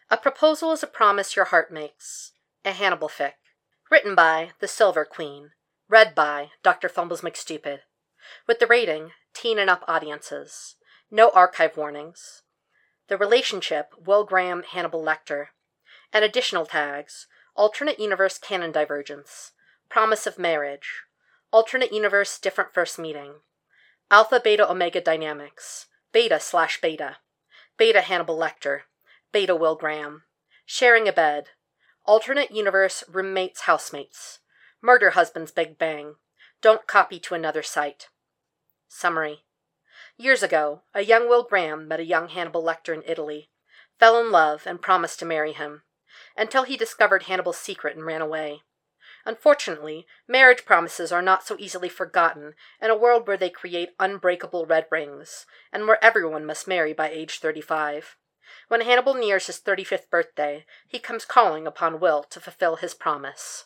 A Proposal is a Promise Your Heart Makes, a Hannibal fic. Written by The Silver Queen. Read by Dr. Fumbles McStupid. With the rating, teen and up audiences. No archive warnings. The relationship, Will Graham, Hannibal Lecter. And additional tags, alternate universe canon divergence, promise of marriage, alternate universe different first meeting, alpha beta omega dynamics, beta/beta, beta Hannibal Lecter, beta Will Graham, sharing a bed, alternate universe roommates housemates, murder husband's big bang, don't copy to another site. Summary. Years ago, a young Will Graham met a young Hannibal Lecter in Italy, fell in love, and promised to marry him, until he discovered Hannibal's secret and ran away. Unfortunately, marriage promises are not so easily forgotten in a world where they create unbreakable red rings, and where everyone must marry by age 35. When Hannibal nears his 35th birthday, he comes calling upon Will to fulfill his promise.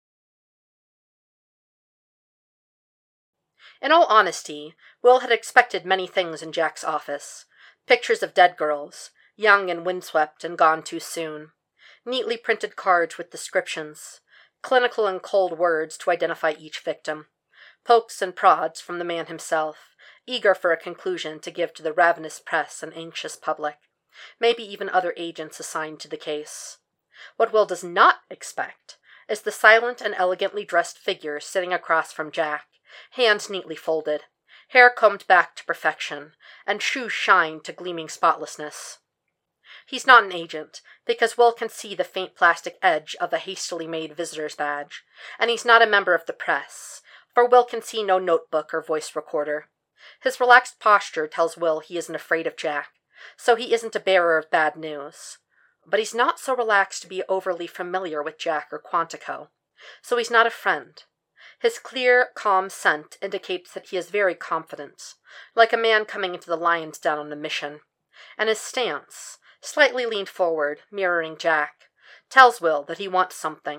In all honesty, Will had expected many things in Jack's office. Pictures of dead girls, young and windswept and gone too soon. Neatly printed cards with descriptions. Clinical and cold words to identify each victim. Pokes and prods from the man himself, eager for a conclusion to give to the ravenous press and anxious public. Maybe even other agents assigned to the case. What Will does not expect is the silent and elegantly dressed figure sitting across from Jack, hands neatly folded, hair combed back to perfection, and shoes shined to gleaming spotlessness. He's not an agent, because Will can see the faint plastic edge of a hastily made visitor's badge, and he's not a member of the press, for Will can see no notebook or voice recorder. His relaxed posture tells Will he isn't afraid of Jack, so he isn't a bearer of bad news. But he's not so relaxed to be overly familiar with Jack or Quantico, so he's not a friend. His clear, calm scent indicates that he is very confident, like a man coming into the lion's den on a mission, and his stance, slightly leaned forward, mirroring Jack, tells Will that he wants something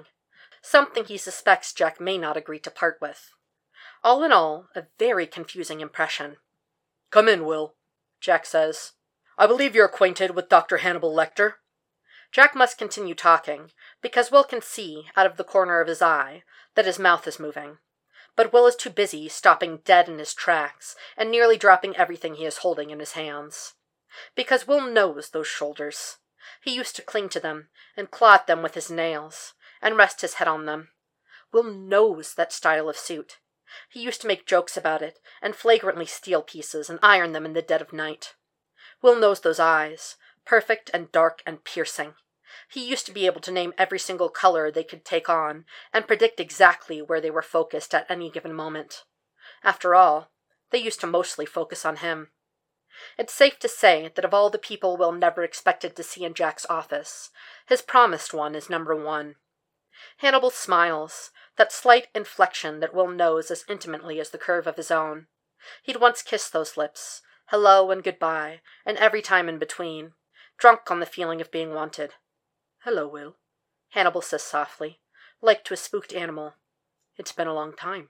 he suspects Jack may not agree to part with. All in all, a very confusing impression. "Come in, Will," Jack says. "I believe you're acquainted with Dr. Hannibal Lecter." Jack must continue talking, because Will can see, out of the corner of his eye, that his mouth is moving. But Will is too busy stopping dead in his tracks and nearly dropping everything he is holding in his hands. Because Will knows those shoulders. He used to cling to them, and claw at them with his nails, and rest his head on them. Will knows that style of suit. He used to make jokes about it, and flagrantly steal pieces and iron them in the dead of night. Will knows those eyes, perfect and dark and piercing. He used to be able to name every single color they could take on, and predict exactly where they were focused at any given moment. After all, they used to mostly focus on him. It's safe to say that of all the people Will never expected to see in Jack's office, his promised one is number one. Hannibal smiles, that slight inflection that Will knows as intimately as the curve of his own. He'd once kissed those lips, hello and goodbye, and every time in between, drunk on the feeling of being wanted. "Hello, Will," Hannibal says softly, like to a spooked animal. "It's been a long time."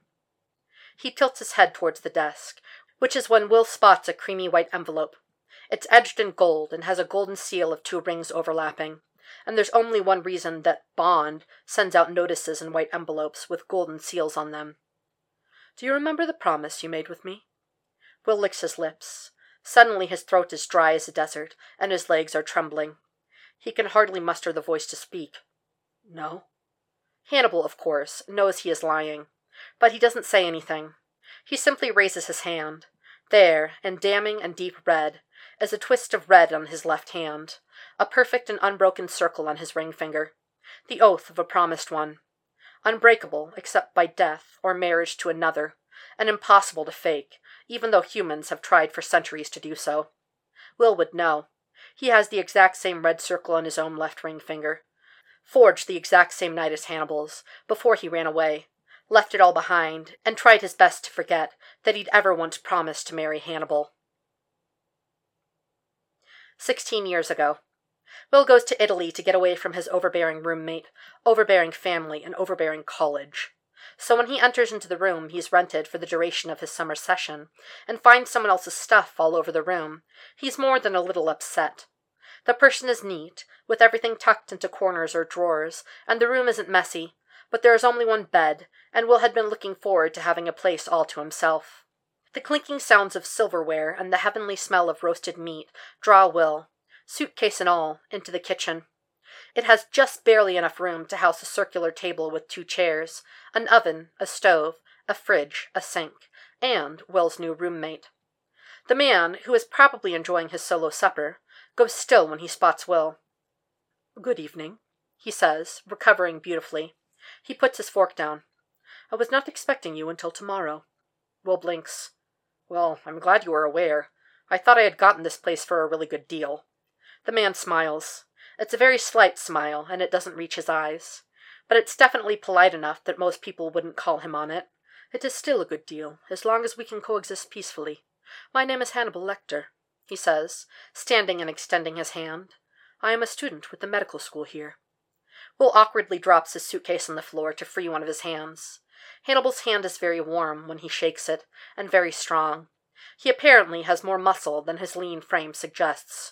He tilts his head towards the desk, which is when Will spots a creamy white envelope. It's edged in gold and has a golden seal of 2 rings overlapping, and there's only one reason that Bond sends out notices in white envelopes with golden seals on them. "Do you remember the promise you made with me?" Will licks his lips. Suddenly his throat is dry as a desert, and his legs are trembling. He can hardly muster the voice to speak. "No." Hannibal, of course, knows he is lying, but he doesn't say anything. He simply raises his hand. There, in damning and deep red, is a twist of red on his left hand, a perfect and unbroken circle on his ring finger, the oath of a promised one. Unbreakable except by death or marriage to another, and impossible to fake, even though humans have tried for centuries to do so. Will would know. He has the exact same red circle on his own left ring finger. Forged the exact same night as Hannibal's, before he ran away. Left it all behind, and tried his best to forget that he'd ever once promised to marry Hannibal. 16 years ago. Will goes to Italy to get away from his overbearing roommate, overbearing family, and overbearing college. So when he enters into the room he's rented for the duration of his summer session, and finds someone else's stuff all over the room, he's more than a little upset. The person is neat, with everything tucked into corners or drawers, and the room isn't messy, but there is only one bed, and Will had been looking forward to having a place all to himself. The clinking sounds of silverware and the heavenly smell of roasted meat draw Will, suitcase and all, into the kitchen. It has just barely enough room to house a circular table with 2 chairs, an oven, a stove, a fridge, a sink, and Will's new roommate. The man, who is probably enjoying his solo supper, goes still when he spots Will. "Good evening," he says, recovering beautifully. He puts his fork down. "I was not expecting you until tomorrow." Will blinks. "Well, I'm glad you were aware. I thought I had gotten this place for a really good deal." The man smiles. It's a very slight smile, and it doesn't reach his eyes. But it's definitely polite enough that most people wouldn't call him on it. "It is still a good deal, as long as we can coexist peacefully. My name is Hannibal Lecter," he says, standing and extending his hand. "I am a student with the medical school here." Will awkwardly drops his suitcase on the floor to free one of his hands. Hannibal's hand is very warm when he shakes it, and very strong. He apparently has more muscle than his lean frame suggests.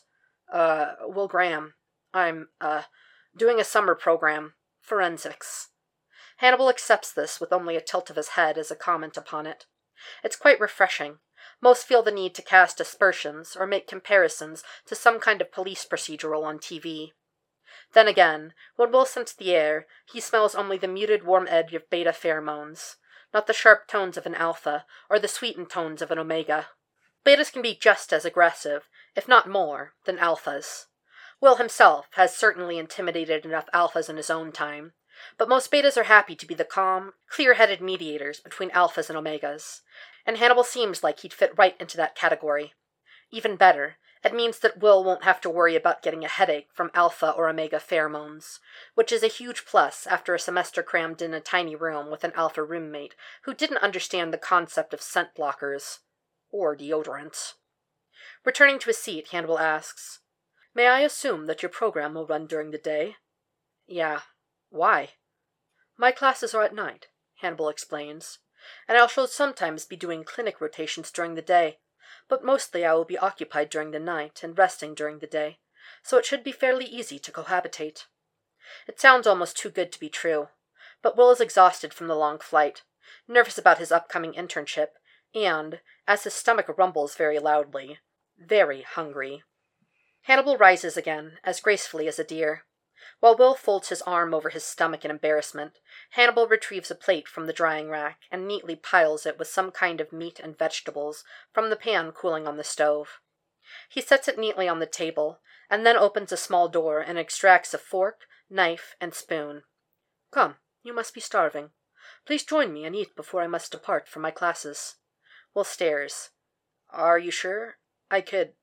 Will Graham. I'm, doing a summer program. Forensics." Hannibal accepts this with only a tilt of his head as a comment upon it. It's quite refreshing. Most feel the need to cast aspersions or make comparisons to some kind of police procedural on TV. Then again, when Will scents the air, he smells only the muted warm edge of beta pheromones, not the sharp tones of an alpha or the sweetened tones of an omega. Betas can be just as aggressive, if not more, than alphas. Will himself has certainly intimidated enough alphas in his own time, but most betas are happy to be the calm, clear-headed mediators between alphas and omegas, and Hannibal seems like he'd fit right into that category. Even better, it means that Will won't have to worry about getting a headache from alpha or omega pheromones, which is a huge plus after a semester crammed in a tiny room with an alpha roommate who didn't understand the concept of scent blockers. Or deodorants. Returning to his seat, Hannibal asks, "May I assume that your program will run during the day?" "Yeah. Why?" "My classes are at night," Hannibal explains, "and I shall sometimes be doing clinic rotations during the day, but mostly I will be occupied during the night and resting during the day, so it should be fairly easy to cohabitate." It sounds almost too good to be true, but Will is exhausted from the long flight, nervous about his upcoming internship, and, as his stomach rumbles very loudly, very hungry. Hannibal rises again, as gracefully as a deer. While Will folds his arm over his stomach in embarrassment, Hannibal retrieves a plate from the drying rack and neatly piles it with some kind of meat and vegetables from the pan cooling on the stove. He sets it neatly on the table, and then opens a small door and extracts a fork, knife, and spoon. "Come, you must be starving. Please join me and eat before I must depart for my classes." Will stares. "Are you sure? I could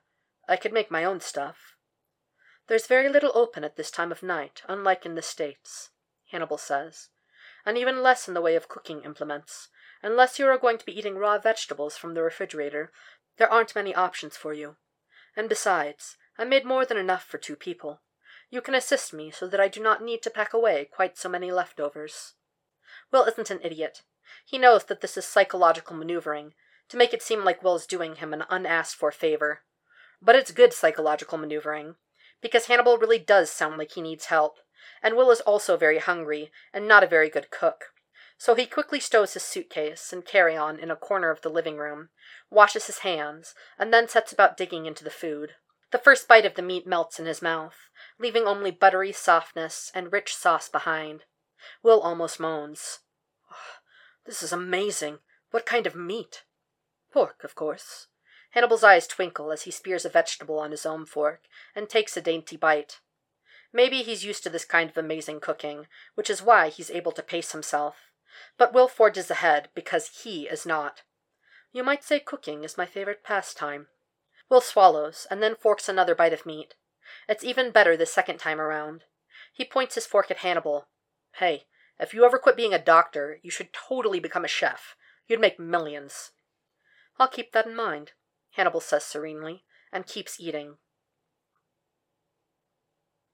make my own stuff." "There's very little open at this time of night, unlike in the States," Hannibal says, "and even less in the way of cooking implements. Unless you are going to be eating raw vegetables from the refrigerator, there aren't many options for you. And besides, I made more than enough for 2 people. You can assist me so that I do not need to pack away quite so many leftovers." Will isn't an idiot. He knows that this is psychological maneuvering, to make it seem like Will's doing him an unasked-for favor. But it's good psychological maneuvering, because Hannibal really does sound like he needs help, and Will is also very hungry and not a very good cook. So he quickly stows his suitcase and carry-on in a corner of the living room, washes his hands, and then sets about digging into the food. The first bite of the meat melts in his mouth, leaving only buttery softness and rich sauce behind. Will almost moans. "Oh, this is amazing. What kind of meat?" "Pork, of course." Hannibal's eyes twinkle as he spears a vegetable on his own fork and takes a dainty bite. Maybe he's used to this kind of amazing cooking, which is why he's able to pace himself. But Will forges ahead because he is not. "You might say cooking is my favorite pastime." Will swallows, and then forks another bite of meat. It's even better the second time around. He points his fork at Hannibal. "Hey, if you ever quit being a doctor, you should totally become a chef. You'd make millions." "I'll keep that in mind," Hannibal says serenely, and keeps eating.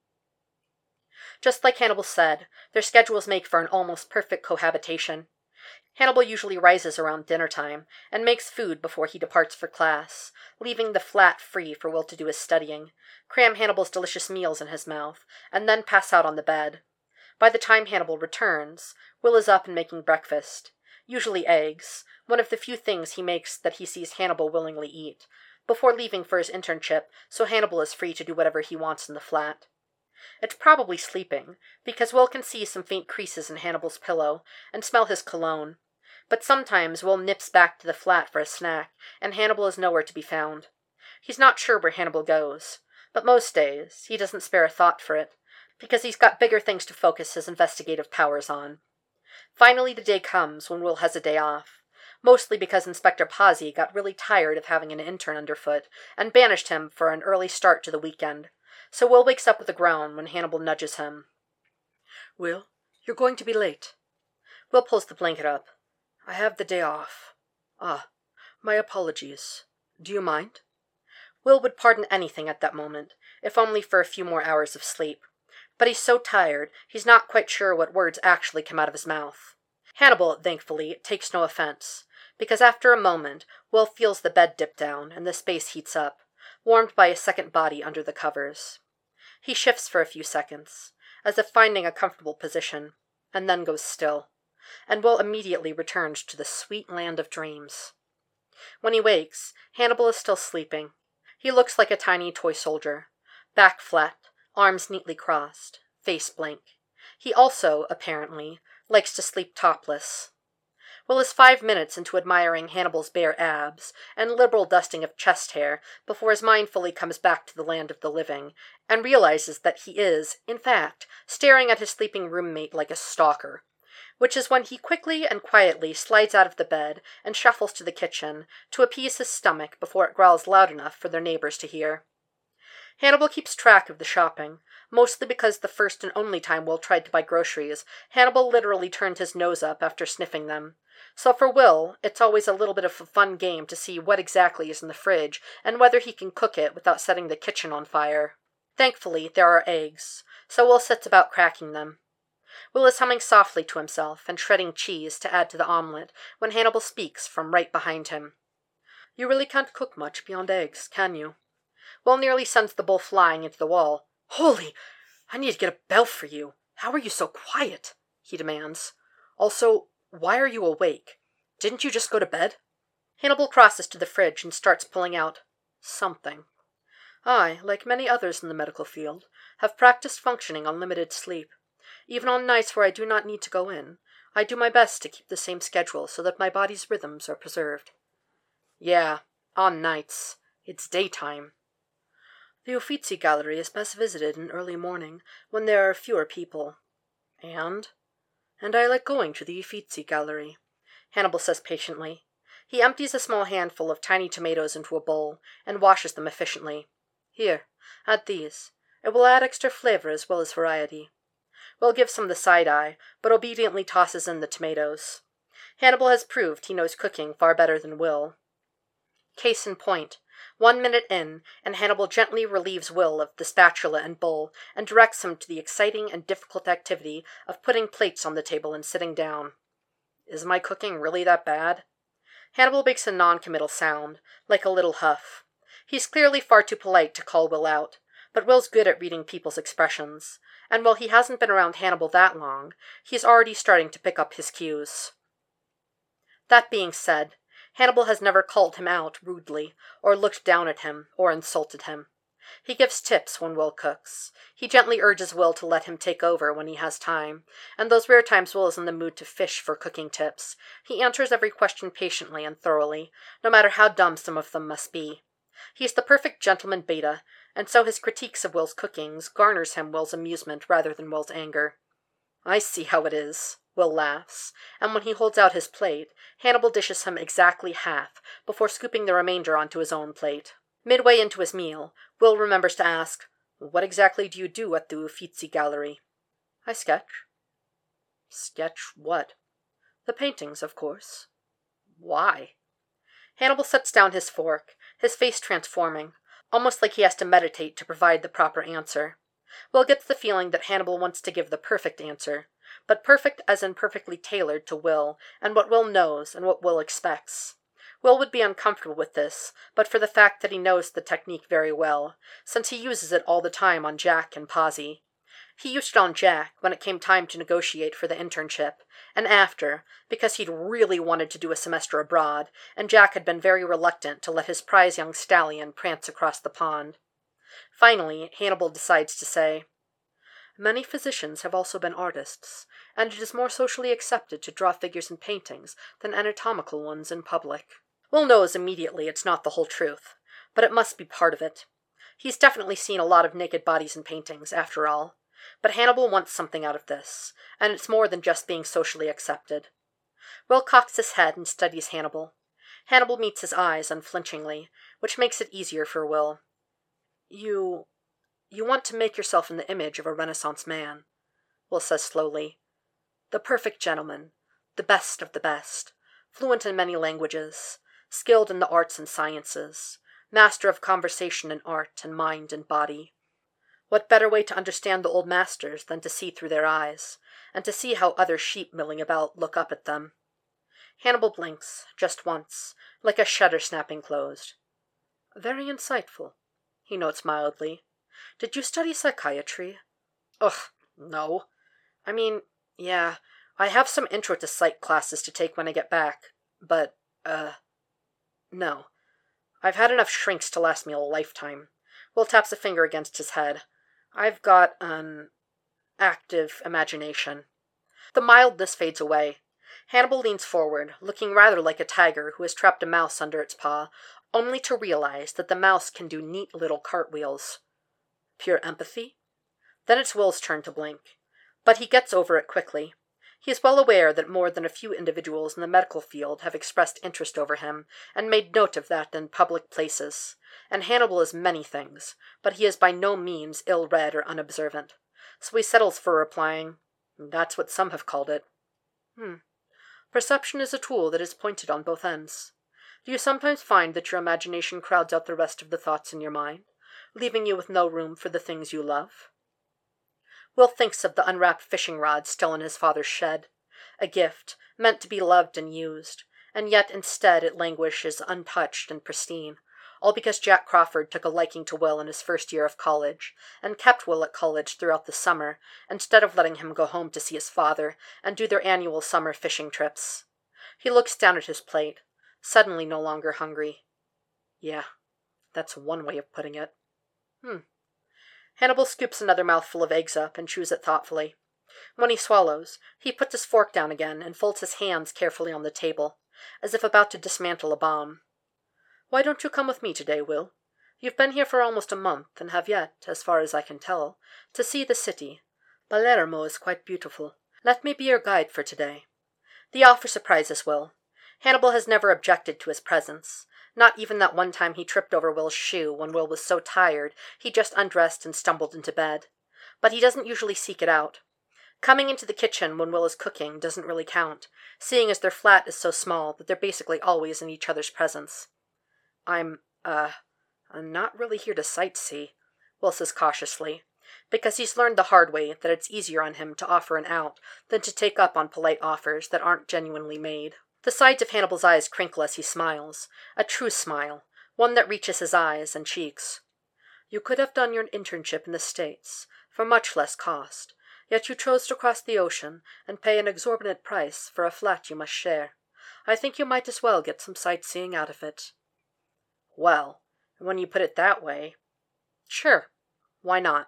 Just like Hannibal said, their schedules make for an almost perfect cohabitation. Hannibal usually rises around dinner time and makes food before he departs for class, leaving the flat free for Will to do his studying, cram Hannibal's delicious meals in his mouth, and then pass out on the bed. By the time Hannibal returns, Will is up and making breakfast, usually eggs, one of the few things he makes that he sees Hannibal willingly eat, before leaving for his internship, so Hannibal is free to do whatever he wants in the flat. It's probably sleeping, because Will can see some faint creases in Hannibal's pillow, and smell his cologne. But sometimes Will nips back to the flat for a snack, and Hannibal is nowhere to be found. He's not sure where Hannibal goes, but most days he doesn't spare a thought for it, because he's got bigger things to focus his investigative powers on. Finally the day comes when Will has a day off, mostly because Inspector Pazzi got really tired of having an intern underfoot, and banished him for an early start to the weekend. So Will wakes up with a groan when Hannibal nudges him. Will, you're going to be late. Will pulls the blanket up. I have the day off. Ah, my apologies. Do you mind? Will would pardon anything at that moment, if only for a few more hours of sleep. But he's so tired, he's not quite sure what words actually come out of his mouth. Hannibal, thankfully, takes no offense, because after a moment, Will feels the bed dip down and the space heats up, warmed by a second body under the covers. He shifts for a few seconds, as if finding a comfortable position, and then goes still, and Will immediately returns to the sweet land of dreams. When he wakes, Hannibal is still sleeping. He looks like a tiny toy soldier, back flat, arms neatly crossed, face blank. He also, apparently, likes to sleep topless. Will is 5 minutes into admiring Hannibal's bare abs and liberal dusting of chest hair before his mind fully comes back to the land of the living, and realizes that he is, in fact, staring at his sleeping roommate like a stalker, which is when he quickly and quietly slides out of the bed and shuffles to the kitchen to appease his stomach before it growls loud enough for their neighbors to hear. Hannibal keeps track of the shopping, mostly because the first and only time Will tried to buy groceries, Hannibal literally turned his nose up after sniffing them. So for Will, it's always a little bit of a fun game to see what exactly is in the fridge and whether he can cook it without setting the kitchen on fire. Thankfully, there are eggs, so Will sets about cracking them. Will is humming softly to himself and shredding cheese to add to the omelet when Hannibal speaks from right behind him. You really can't cook much beyond eggs, can you? Will nearly sends the bowl flying into the wall. Holy! I need to get a bell for you. How are you so quiet? He demands. Also, why are you awake? Didn't you just go to bed? Hannibal crosses to the fridge and starts pulling out something. I, like many others in the medical field, have practiced functioning on limited sleep. Even on nights where I do not need to go in, I do my best to keep the same schedule so that my body's rhythms are preserved. Yeah, on nights. It's daytime. The Uffizi Gallery is best visited in early morning, when there are fewer people. And I like going to the Uffizi Gallery, Hannibal says patiently. He empties a small handful of tiny tomatoes into a bowl and washes them efficiently. Here, add these. It will add extra flavor as well as variety. Will gives him the side eye, but obediently tosses in the tomatoes. Hannibal has proved he knows cooking far better than Will. Case in point, 1 minute in, and Hannibal gently relieves Will of the spatula and bowl and directs him to the exciting and difficult activity of putting plates on the table and sitting down. Is my cooking really that bad? Hannibal makes a non-committal sound, like a little huff. He's clearly far too polite to call Will out, but Will's good at reading people's expressions, and while he hasn't been around Hannibal that long, he's already starting to pick up his cues. That being said, Hannibal has never called him out rudely, or looked down at him, or insulted him. He gives tips when Will cooks. He gently urges Will to let him take over when he has time, and those rare times Will is in the mood to fish for cooking tips, he answers every question patiently and thoroughly, no matter how dumb some of them must be. He's the perfect gentleman beta, and so his critiques of Will's cookings garners him Will's amusement rather than Will's anger. I see how it is. Will laughs, and when he holds out his plate, Hannibal dishes him exactly half, before scooping the remainder onto his own plate. Midway into his meal, Will remembers to ask, "What exactly do you do at the Uffizi Gallery?" "I sketch." "Sketch what?" "The paintings, of course." "Why?" Hannibal sets down his fork, his face transforming, almost like he has to meditate to provide the proper answer. Will gets the feeling that Hannibal wants to give the perfect answer, but perfect as in perfectly tailored to Will, and what Will knows, and what Will expects. Will would be uncomfortable with this, but for the fact that he knows the technique very well, since he uses it all the time on Jack and Posy. He used it on Jack when it came time to negotiate for the internship, and after, because he'd really wanted to do a semester abroad, and Jack had been very reluctant to let his prize young stallion prance across the pond. Finally, Hannibal decides to say, "Many physicians have also been artists, and it is more socially accepted to draw figures in paintings than anatomical ones in public." Will knows immediately it's not the whole truth, but it must be part of it. He's definitely seen a lot of naked bodies in paintings, after all. But Hannibal wants something out of this, and it's more than just being socially accepted. Will cocks his head and studies Hannibal. Hannibal meets his eyes unflinchingly, which makes it easier for Will. You want to make yourself in the image of a Renaissance man," Will says slowly. "The perfect gentleman, the best of the best, fluent in many languages, skilled in the arts and sciences, master of conversation and art and mind and body. What better way to understand the old masters than to see through their eyes, and to see how other sheep milling about look up at them?" Hannibal blinks, just once, like a shutter snapping closed. "Very insightful," he notes mildly. "Did you study psychiatry?" "Ugh, no. I mean, yeah, I have some intro to psych classes to take when I get back, but, no. I've had enough shrinks to last me a lifetime." Will taps a finger against his head. "I've got an active imagination." The mildness fades away. Hannibal leans forward, looking rather like a tiger who has trapped a mouse under its paw, only to realize that the mouse can do neat little cartwheels. Pure empathy? Then it's Will's turn to blink. But he gets over it quickly. He is well aware that more than a few individuals in the medical field have expressed interest over him, and made note of that in public places. And Hannibal is many things, but he is by no means ill-read or unobservant. So he settles for replying, "That's what some have called it." Perception is a tool that is pointed on both ends. Do you sometimes find that your imagination crowds out the rest of the thoughts in your mind, leaving you with no room for the things you love?" Will thinks of the unwrapped fishing rod still in his father's shed, a gift, meant to be loved and used, and yet instead it languishes untouched and pristine, all because Jack Crawford took a liking to Will in his first year of college, and kept Will at college throughout the summer, instead of letting him go home to see his father and do their annual summer fishing trips. He looks down at his plate, suddenly no longer hungry. Yeah, that's one way of putting it. Hannibal scoops another mouthful of eggs up and chews it thoughtfully. When he swallows, he puts his fork down again and folds his hands carefully on the table, as if about to dismantle a bomb. "Why don't you come with me today, Will? You've been here for almost a month, and have yet, as far as I can tell, to see the city. Palermo is quite beautiful. Let me be your guide for today." The offer surprises Will. Hannibal has never objected to his presence, not even that one time he tripped over Will's shoe when Will was so tired he just undressed and stumbled into bed. But he doesn't usually seek it out. Coming into the kitchen when Will is cooking doesn't really count, seeing as their flat is so small that they're basically always in each other's presence. I'm not really here to sightsee," Will says cautiously, because he's learned the hard way that it's easier on him to offer an out than to take up on polite offers that aren't genuinely made. The sides of Hannibal's eyes crinkle as he smiles, a true smile, one that reaches his eyes and cheeks. "You could have done your internship in the States, for much less cost, yet you chose to cross the ocean and pay an exorbitant price for a flat you must share. I think you might as well get some sightseeing out of it." "Well, when you put it that way, sure, why not?"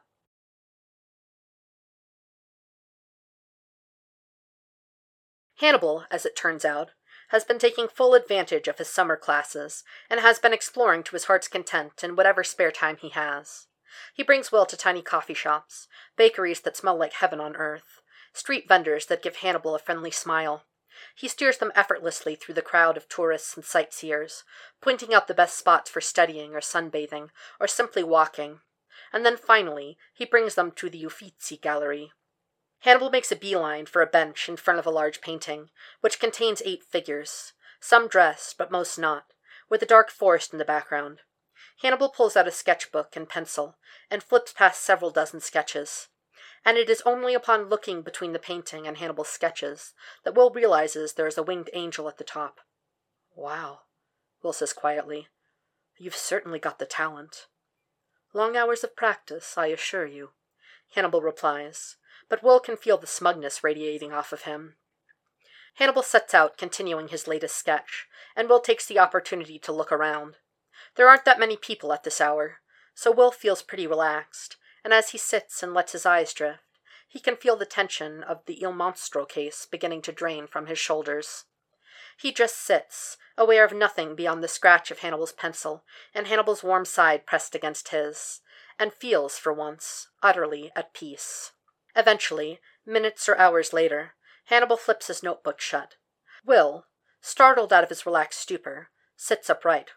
Hannibal, as it turns out, has been taking full advantage of his summer classes, and has been exploring to his heart's content in whatever spare time he has. He brings Will to tiny coffee shops, bakeries that smell like heaven on earth, street vendors that give Hannibal a friendly smile. He steers them effortlessly through the crowd of tourists and sightseers, pointing out the best spots for studying or sunbathing, or simply walking. And then finally, he brings them to the Uffizi Gallery. Hannibal makes a beeline for a bench in front of a large painting, which contains 8 figures, some dressed, but most not, with a dark forest in the background. Hannibal pulls out a sketchbook and pencil, and flips past several dozen sketches. and it is only upon looking between the painting and Hannibal's sketches that Will realizes there is a winged angel at the top. "Wow," Will says quietly. "You've certainly got the talent." "Long hours of practice, I assure you," Hannibal replies, but Will can feel the smugness radiating off of him. Hannibal sets out, continuing his latest sketch, and Will takes the opportunity to look around. There aren't that many people at this hour, so Will feels pretty relaxed, and as he sits and lets his eyes drift, he can feel the tension of the Il Monstro case beginning to drain from his shoulders. He just sits, aware of nothing beyond the scratch of Hannibal's pencil and Hannibal's warm side pressed against his, and feels, for once, utterly at peace. Eventually, minutes or hours later, Hannibal flips his notebook shut. Will, startled out of his relaxed stupor, sits upright.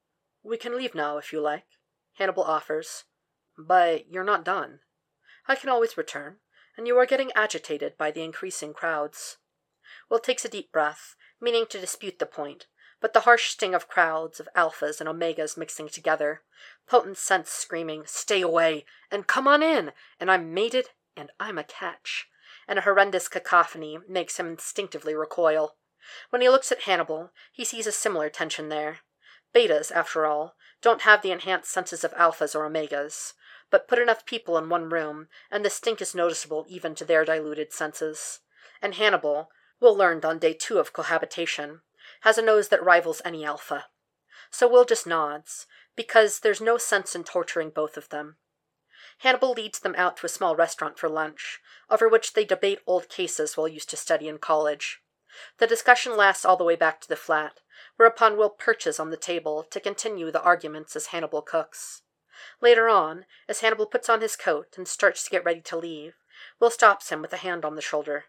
"We can leave now, if you like," Hannibal offers. "But you're not done." "I can always return, and you are getting agitated by the increasing crowds." Will takes a deep breath, meaning to dispute the point, but the harsh sting of crowds, of alphas and omegas mixing together, potent scents screaming, "Stay away," and "Come on in," and "I'm mated," and "I'm a catch," and a horrendous cacophony makes him instinctively recoil. When he looks at Hannibal, he sees a similar tension there. Betas, after all, don't have the enhanced senses of alphas or omegas, but put enough people in one room, and the stink is noticeable even to their diluted senses. And Hannibal, Will learned on day 2 of cohabitation, has a nose that rivals any alpha. So Will just nods, because there's no sense in torturing both of them. Hannibal leads them out to a small restaurant for lunch, over which they debate old cases Will used to study in college. The discussion lasts all the way back to the flat, whereupon Will perches on the table to continue the arguments as Hannibal cooks. Later on, as Hannibal puts on his coat and starts to get ready to leave, Will stops him with a hand on the shoulder.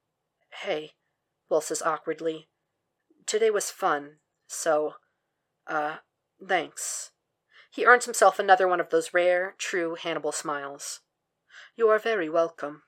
"Hey," Will says awkwardly. "Today was fun, so, thanks." He earns himself another one of those rare, true Hannibal smiles. "You are very welcome."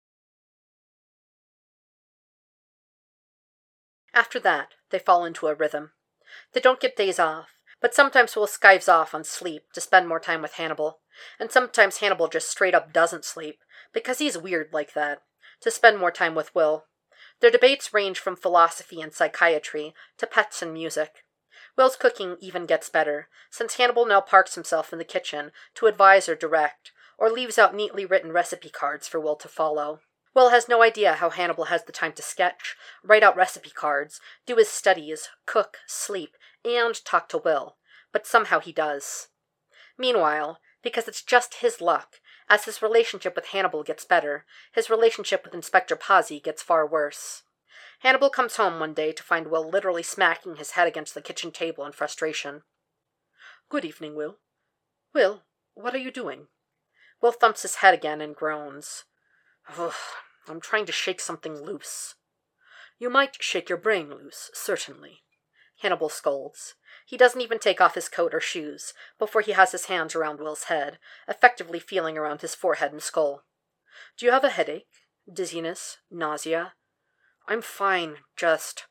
After that, they fall into a rhythm. They don't get days off, but sometimes Will skives off on sleep to spend more time with Hannibal, and sometimes Hannibal just straight up doesn't sleep, because he's weird like that, to spend more time with Will. Their debates range from philosophy and psychiatry to pets and music. Will's cooking even gets better, since Hannibal now parks himself in the kitchen to advise or direct, or leaves out neatly written recipe cards for Will to follow. Will has no idea how Hannibal has the time to sketch, write out recipe cards, do his studies, cook, sleep, and talk to Will, but somehow he does. Meanwhile, because it's just his luck, as his relationship with Hannibal gets better, his relationship with Inspector Pazzi gets far worse. Hannibal comes home one day to find Will literally smacking his head against the kitchen table in frustration. "Good evening, Will." "Will, what are you doing?" Will thumps his head again and groans. "Ugh, I'm trying to shake something loose." "You might shake your brain loose, certainly," Hannibal scolds. He doesn't even take off his coat or shoes before he has his hands around Will's head, effectively feeling around his forehead and skull. "Do you have a headache? Dizziness? Nausea?" "I'm fine, just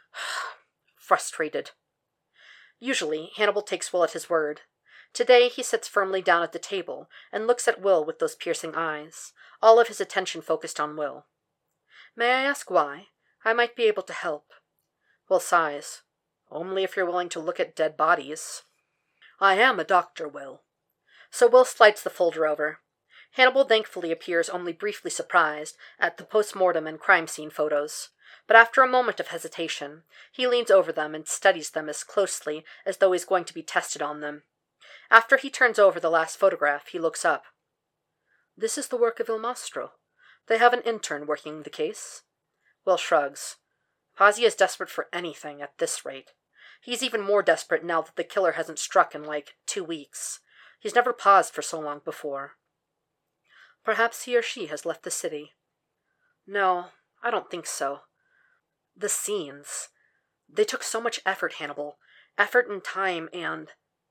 frustrated." Usually, Hannibal takes Will at his word. Today, he sits firmly down at the table and looks at Will with those piercing eyes, all of his attention focused on Will. "May I ask why? I might be able to help." Will sighs. "Only if you're willing to look at dead bodies." "I am a doctor, Will." So Will slides the folder over. Hannibal thankfully appears only briefly surprised at the post-mortem and crime scene photos, but after a moment of hesitation, he leans over them and studies them as closely as though he's going to be tested on them. After he turns over the last photograph, he looks up. "This is the work of Il Mastro. They have an intern working the case." Will shrugs. "Pazzi is desperate for anything at this rate. He's even more desperate now that the killer hasn't struck in 2 weeks. He's never paused for so long before." "Perhaps he or she has left the city." "No, I don't think so. The scenes. They took so much effort, Hannibal. Effort and time and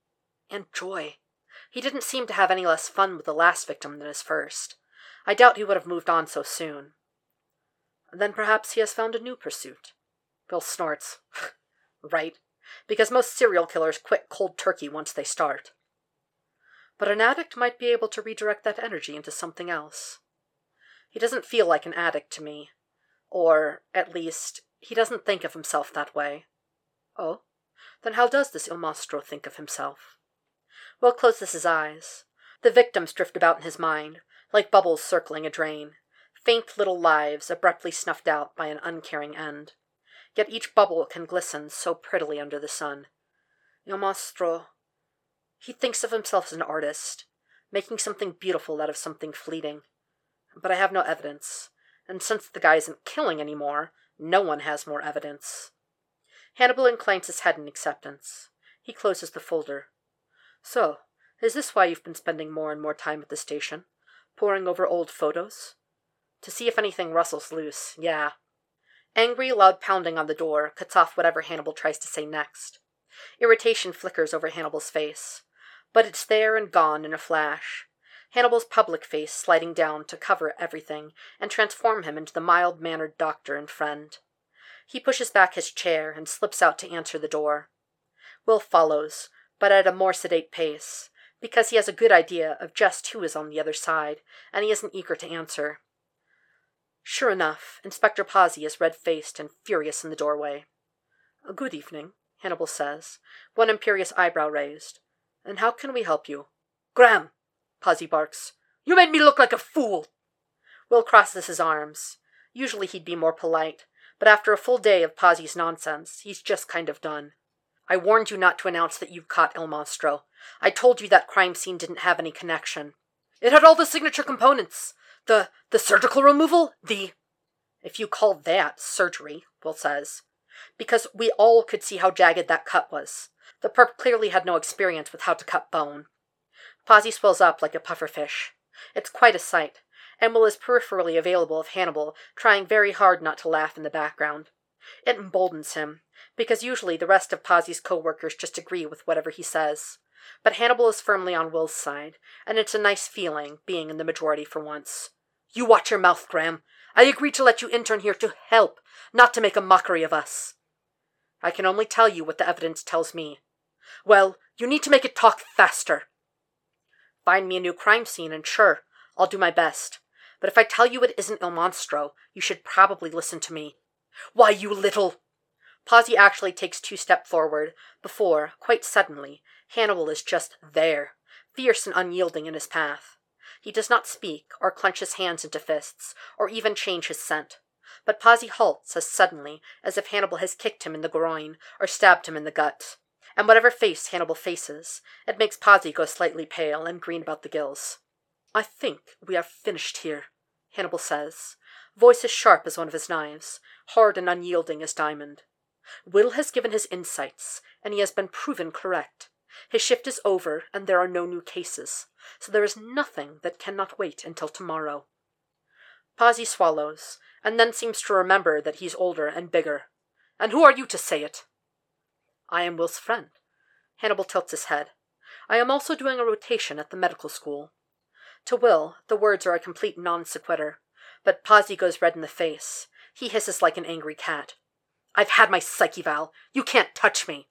joy. He didn't seem to have any less fun with the last victim than his first. I doubt he would have moved on so soon." "Then perhaps he has found a new pursuit." Will snorts. "Right. Because most serial killers quit cold turkey once they start." "But an addict might be able to redirect that energy into something else." He doesn't feel like an addict to me. Or, at least, he doesn't think of himself that way. Oh? Then how does this Il Mostro think of himself? Will closes his eyes. The victims drift about in his mind, like bubbles circling a drain, faint little lives abruptly snuffed out by an uncaring end. Yet each bubble can glisten so prettily under the sun. Il Mostro. He thinks of himself as an artist, making something beautiful out of something fleeting. But I have no evidence, and since the guy isn't killing anymore, no one has more evidence. Hannibal inclines his head in acceptance. He closes the folder. So, is this why you've been spending more and more time at the station? Poring over old photos? To see if anything rustles loose, yeah. Angry, loud pounding on the door cuts off whatever Hannibal tries to say next. Irritation flickers over Hannibal's face, but it's there and gone in a flash. Hannibal's public face sliding down to cover everything and transform him into the mild-mannered doctor and friend. He pushes back his chair and slips out to answer the door. Will follows, but at a more sedate pace, because he has a good idea of just who is on the other side, and he isn't eager to answer. Sure enough, Inspector Pazzi is red-faced and furious in the doorway. Good evening, Hannibal says, one imperious eyebrow raised. And how can we help you? Graham, Pazzi barks. You made me look like a fool! Will crosses his arms. Usually he'd be more polite, but after a full day of Pazzi's nonsense, he's just kind of done. I warned you not to announce that you'd caught Il Mostro. I told you that crime scene didn't have any connection. It had all the signature components. The surgical removal? If you call that surgery, Will says. Because we all could see how jagged that cut was. The perp clearly had no experience with how to cut bone. Pazzi swells up like a pufferfish. It's quite a sight, and Will is peripherally available of Hannibal, trying very hard not to laugh in the background. It emboldens him, because usually the rest of Pazzi's co-workers just agree with whatever he says. But Hannibal is firmly on Will's side, and it's a nice feeling, being in the majority for once. You watch your mouth, Graham. I agreed to let you intern here to help, not to make a mockery of us. I can only tell you what the evidence tells me. Well, you need to make it talk faster. Find me a new crime scene, and sure, I'll do my best. But if I tell you it isn't Il Mostro, you should probably listen to me. Why, you little... Pazzi actually takes 2 steps forward, before, quite suddenly, Hannibal is just there, fierce and unyielding in his path. He does not speak, or clench his hands into fists, or even change his scent. But Pazzi halts as suddenly as if Hannibal has kicked him in the groin, or stabbed him in the gut. And whatever face Hannibal faces, it makes Pazzi go slightly pale and green about the gills. I think we are finished here, Hannibal says, voice as sharp as one of his knives, hard and unyielding as diamond. Will has given his insights, and he has been proven correct. His shift is over, and there are no new cases, so there is nothing that cannot wait until tomorrow. Pazzi swallows, and then seems to remember that he's older and bigger. And who are you to say it? I am Will's friend. Hannibal tilts his head. I am also doing a rotation at the medical school. To Will, the words are a complete non sequitur, but Pazzi goes red in the face. He hisses like an angry cat. I've had my psyche val. You can't touch me.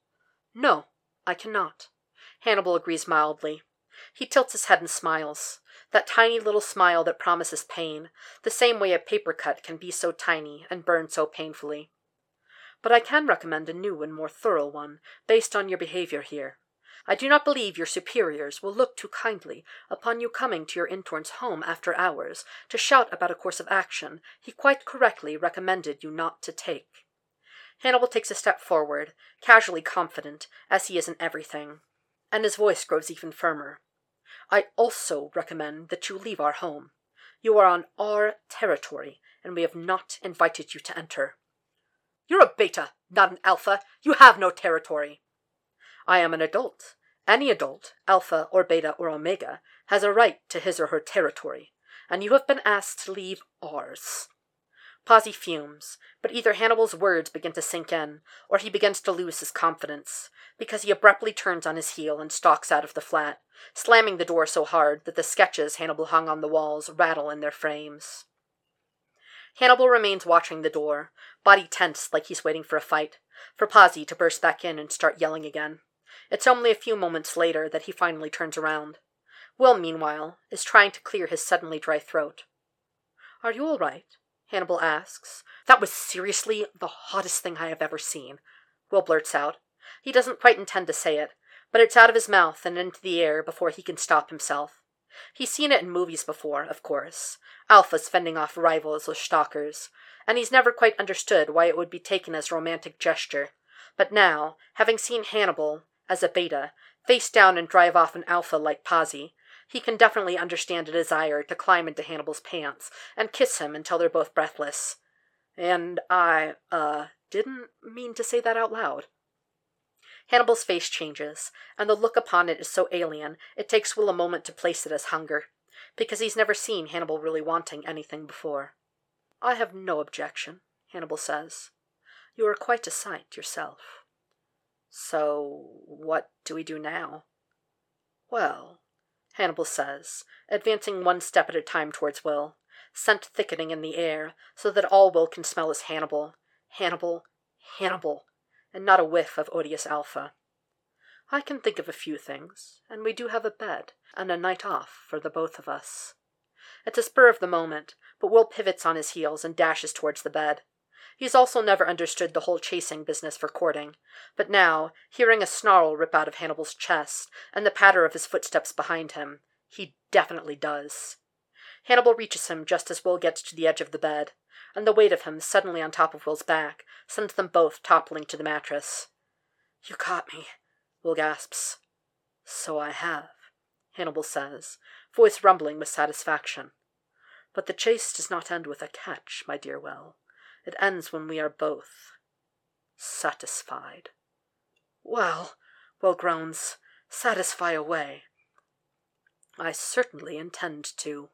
No, I cannot. Hannibal agrees mildly. He tilts his head and smiles. That tiny little smile that promises pain, the same way a paper cut can be so tiny and burn so painfully. But I can recommend a new and more thorough one, based on your behavior here. I do not believe your superiors will look too kindly upon you coming to your intern's home after hours to shout about a course of action he quite correctly recommended you not to take. Hannibal takes a step forward, casually confident, as he is in everything, and his voice grows even firmer. I also recommend that you leave our home. You are on our territory, and we have not invited you to enter. You're a beta, not an alpha. You have no territory. I am an adult. Any adult, alpha or beta or omega, has a right to his or her territory, and you have been asked to leave ours. Pazzi fumes, but either Hannibal's words begin to sink in, or he begins to lose his confidence, because he abruptly turns on his heel and stalks out of the flat, slamming the door so hard that the sketches Hannibal hung on the walls rattle in their frames. Hannibal remains watching the door, body tense like he's waiting for a fight, for Pazzi to burst back in and start yelling again. It's only a few moments later that he finally turns around. Will, meanwhile, is trying to clear his suddenly dry throat. "Are you all right?" Hannibal asks. "That was seriously the hottest thing I have ever seen," Will blurts out. He doesn't quite intend to say it, but it's out of his mouth and into the air before he can stop himself. He's seen it in movies before, of course, alphas fending off rivals or stalkers, and he's never quite understood why it would be taken as romantic gesture. But now, having seen Hannibal, as a beta, face down and drive off an alpha like Pazzi, he can definitely understand a desire to climb into Hannibal's pants and kiss him until they're both breathless. And I, didn't mean to say that out loud. Hannibal's face changes, and the look upon it is so alien it takes Will a moment to place it as hunger, because he's never seen Hannibal really wanting anything before. "I have no objection," Hannibal says. "You are quite a sight yourself." "So, what do we do now?" "Well," Hannibal says, advancing one step at a time towards Will, scent thickening in the air so that all Will can smell is Hannibal, Hannibal, Hannibal, and not a whiff of odious alpha. "I can think of a few things, and we do have a bed and a night off for the both of us." It's a spur of the moment, but Will pivots on his heels and dashes towards the bed. He's also never understood the whole chasing business for courting, but now, hearing a snarl rip out of Hannibal's chest and the patter of his footsteps behind him, he definitely does. Hannibal reaches him just as Will gets to the edge of the bed, and the weight of him suddenly on top of Will's back sends them both toppling to the mattress. "You caught me," Will gasps. "So I have," Hannibal says, voice rumbling with satisfaction. "But the chase does not end with a catch, my dear Will. It ends when we are both satisfied." "Well," Will groans, "satisfy away." "I certainly intend to."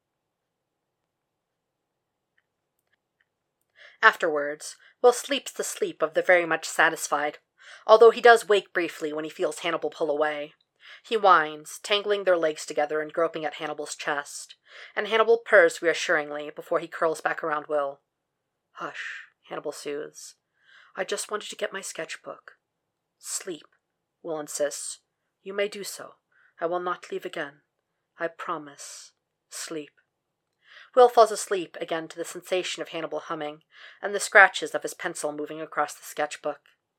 Afterwards, Will sleeps the sleep of the very much satisfied, although he does wake briefly when he feels Hannibal pull away. He whines, tangling their legs together and groping at Hannibal's chest, and Hannibal purrs reassuringly before he curls back around Will. "Hush," Hannibal soothes. "I just wanted to get my sketchbook." "Sleep," Will insists. "You may do so. I will not leave again. I promise. Sleep." Will falls asleep again to the sensation of Hannibal humming, and the scratches of his pencil moving across the sketchbook.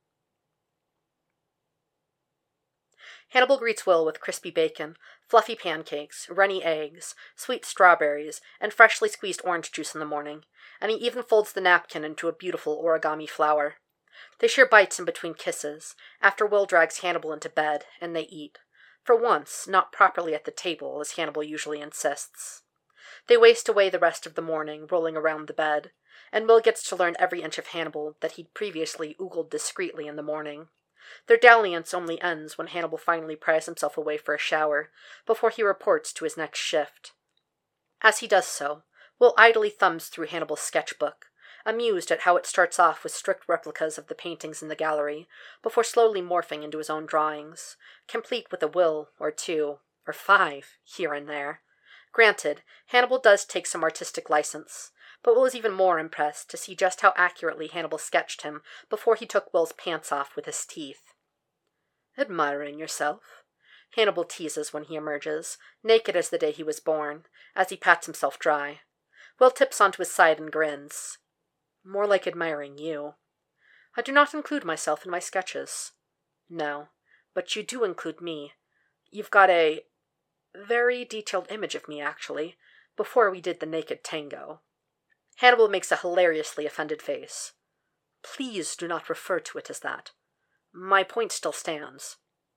Hannibal greets Will with crispy bacon, fluffy pancakes, runny eggs, sweet strawberries, and freshly squeezed orange juice in the morning, and he even folds the napkin into a beautiful origami flower. They share bites in between kisses, after Will drags Hannibal into bed, and they eat. For once, not properly at the table, as Hannibal usually insists. They waste away the rest of the morning rolling around the bed, and Will gets to learn every inch of Hannibal that he'd previously oogled discreetly in the morning. Their dalliance only ends when Hannibal finally pries himself away for a shower, before he reports to his next shift. As he does so, Will idly thumbs through Hannibal's sketchbook, amused at how it starts off with strict replicas of the paintings in the gallery, before slowly morphing into his own drawings, complete with a will, or two, or five, here and there. Granted, Hannibal does take some artistic license, but Will is even more impressed to see just how accurately Hannibal sketched him before he took Will's pants off with his teeth. "Admiring yourself?" Hannibal teases when he emerges, naked as the day he was born, as he pats himself dry. Will tips onto his side and grins. "More like admiring you." "I do not include myself in my sketches." "No, but you do include me. You've got a very detailed image of me, actually, before we did the naked tango." Hannibal makes a hilariously offended face. "Please do not refer to it as that. My point still stands.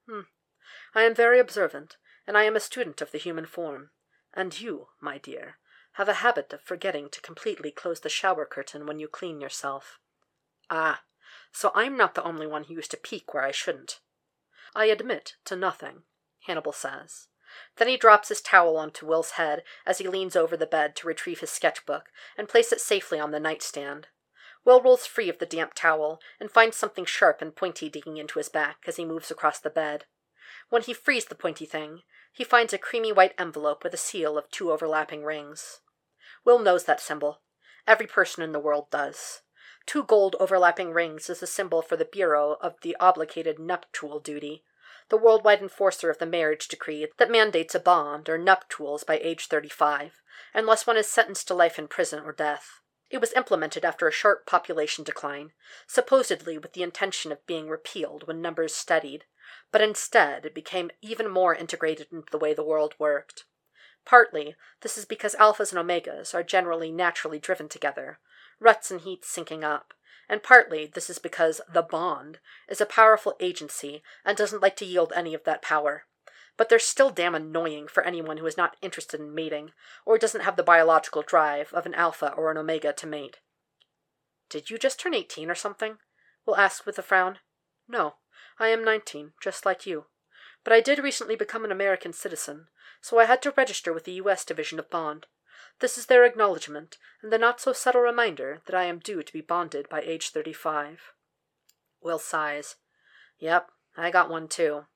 I am very observant, and I am a student of the human form. And you, my dear, have a habit of forgetting to completely close the shower curtain when you clean yourself. Ah, so I'm not the only one who used to peek where I shouldn't." "I admit to nothing," Hannibal says. Then he drops his towel onto Will's head as he leans over the bed to retrieve his sketchbook and place it safely on the nightstand. Will rolls free of the damp towel and finds something sharp and pointy digging into his back as he moves across the bed. When he frees the pointy thing, he finds a creamy white envelope with a seal of 2 overlapping rings. Will knows that symbol. Every person in the world does. 2 gold overlapping rings is a symbol for the Bureau of the Obligated Nuptial Duty, the worldwide enforcer of the marriage decree that mandates a bond or nuptials by age 35, unless one is sentenced to life in prison or death. It was implemented after a sharp population decline, supposedly with the intention of being repealed when numbers steadied, but instead it became even more integrated into the way the world worked. Partly, this is because alphas and omegas are generally naturally driven together, ruts and heats syncing up, and partly this is because the Bond is a powerful agency and doesn't like to yield any of that power. But they're still damn annoying for anyone who is not interested in mating, or doesn't have the biological drive of an alpha or an omega to mate. "Did you just turn 18 or something?" Will asked with a frown. "No, I am 19, just like you. But I did recently become an American citizen, so I had to register with the U.S. division of Bond. This is their acknowledgement, and the not-so-subtle reminder that I am due to be bonded by age 35. Will sighs. "Yep, I got one too."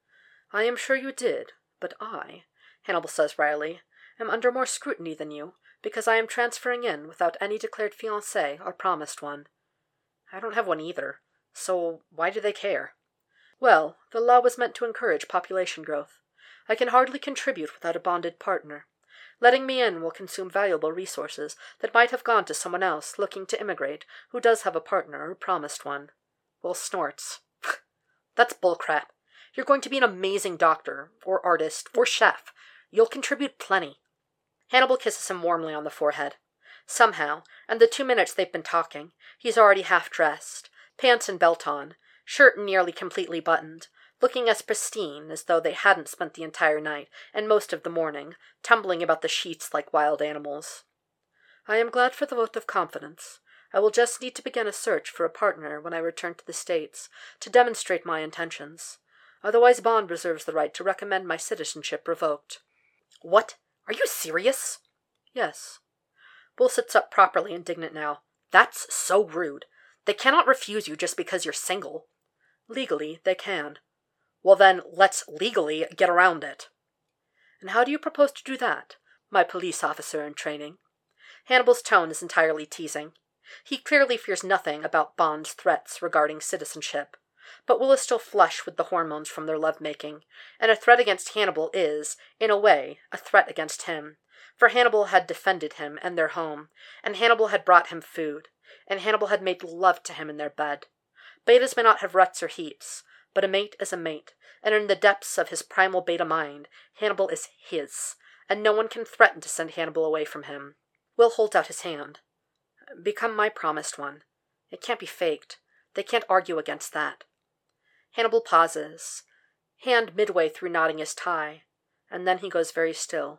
"I am sure you did, but I," Hannibal says wryly, "am under more scrutiny than you, because I am transferring in without any declared fiancé or promised one." "I don't have one either, so why do they care?" "Well, the law was meant to encourage population growth. I can hardly contribute without a bonded partner. Letting me in will consume valuable resources that might have gone to someone else looking to immigrate who does have a partner or promised one." Will snorts. "That's bullcrap. You're going to be an amazing doctor, or artist, or chef. You'll contribute plenty." Hannibal kisses him warmly on the forehead. Somehow, in the 2 minutes they've been talking, he's already half-dressed, pants and belt on, shirt nearly completely buttoned, looking as pristine as though they hadn't spent the entire night, and most of the morning, tumbling about the sheets like wild animals. "I am glad for the vote of confidence. I will just need to begin a search for a partner when I return to the States, to demonstrate my intentions. Otherwise Bond reserves the right to recommend my citizenship revoked." "What? Are you serious?" "Yes." Will sits up properly indignant now. "That's so rude. They cannot refuse you just because you're single." "Legally, they can." "Well then, let's legally get around it." "And how do you propose to do that, my police officer in training?" Hannibal's tone is entirely teasing. He clearly fears nothing about Bond's threats regarding citizenship, but Will is still flush with the hormones from their lovemaking, and a threat against Hannibal is, in a way, a threat against him, for Hannibal had defended him and their home, and Hannibal had brought him food, and Hannibal had made love to him in their bed. Betas may not have ruts or heats, but a mate is a mate, and in the depths of his primal beta mind, Hannibal is his, and no one can threaten to send Hannibal away from him. Will holds out his hand. "Become my promised one. It can't be faked. They can't argue against that." Hannibal pauses, hand midway through knotting his tie, and then he goes very still.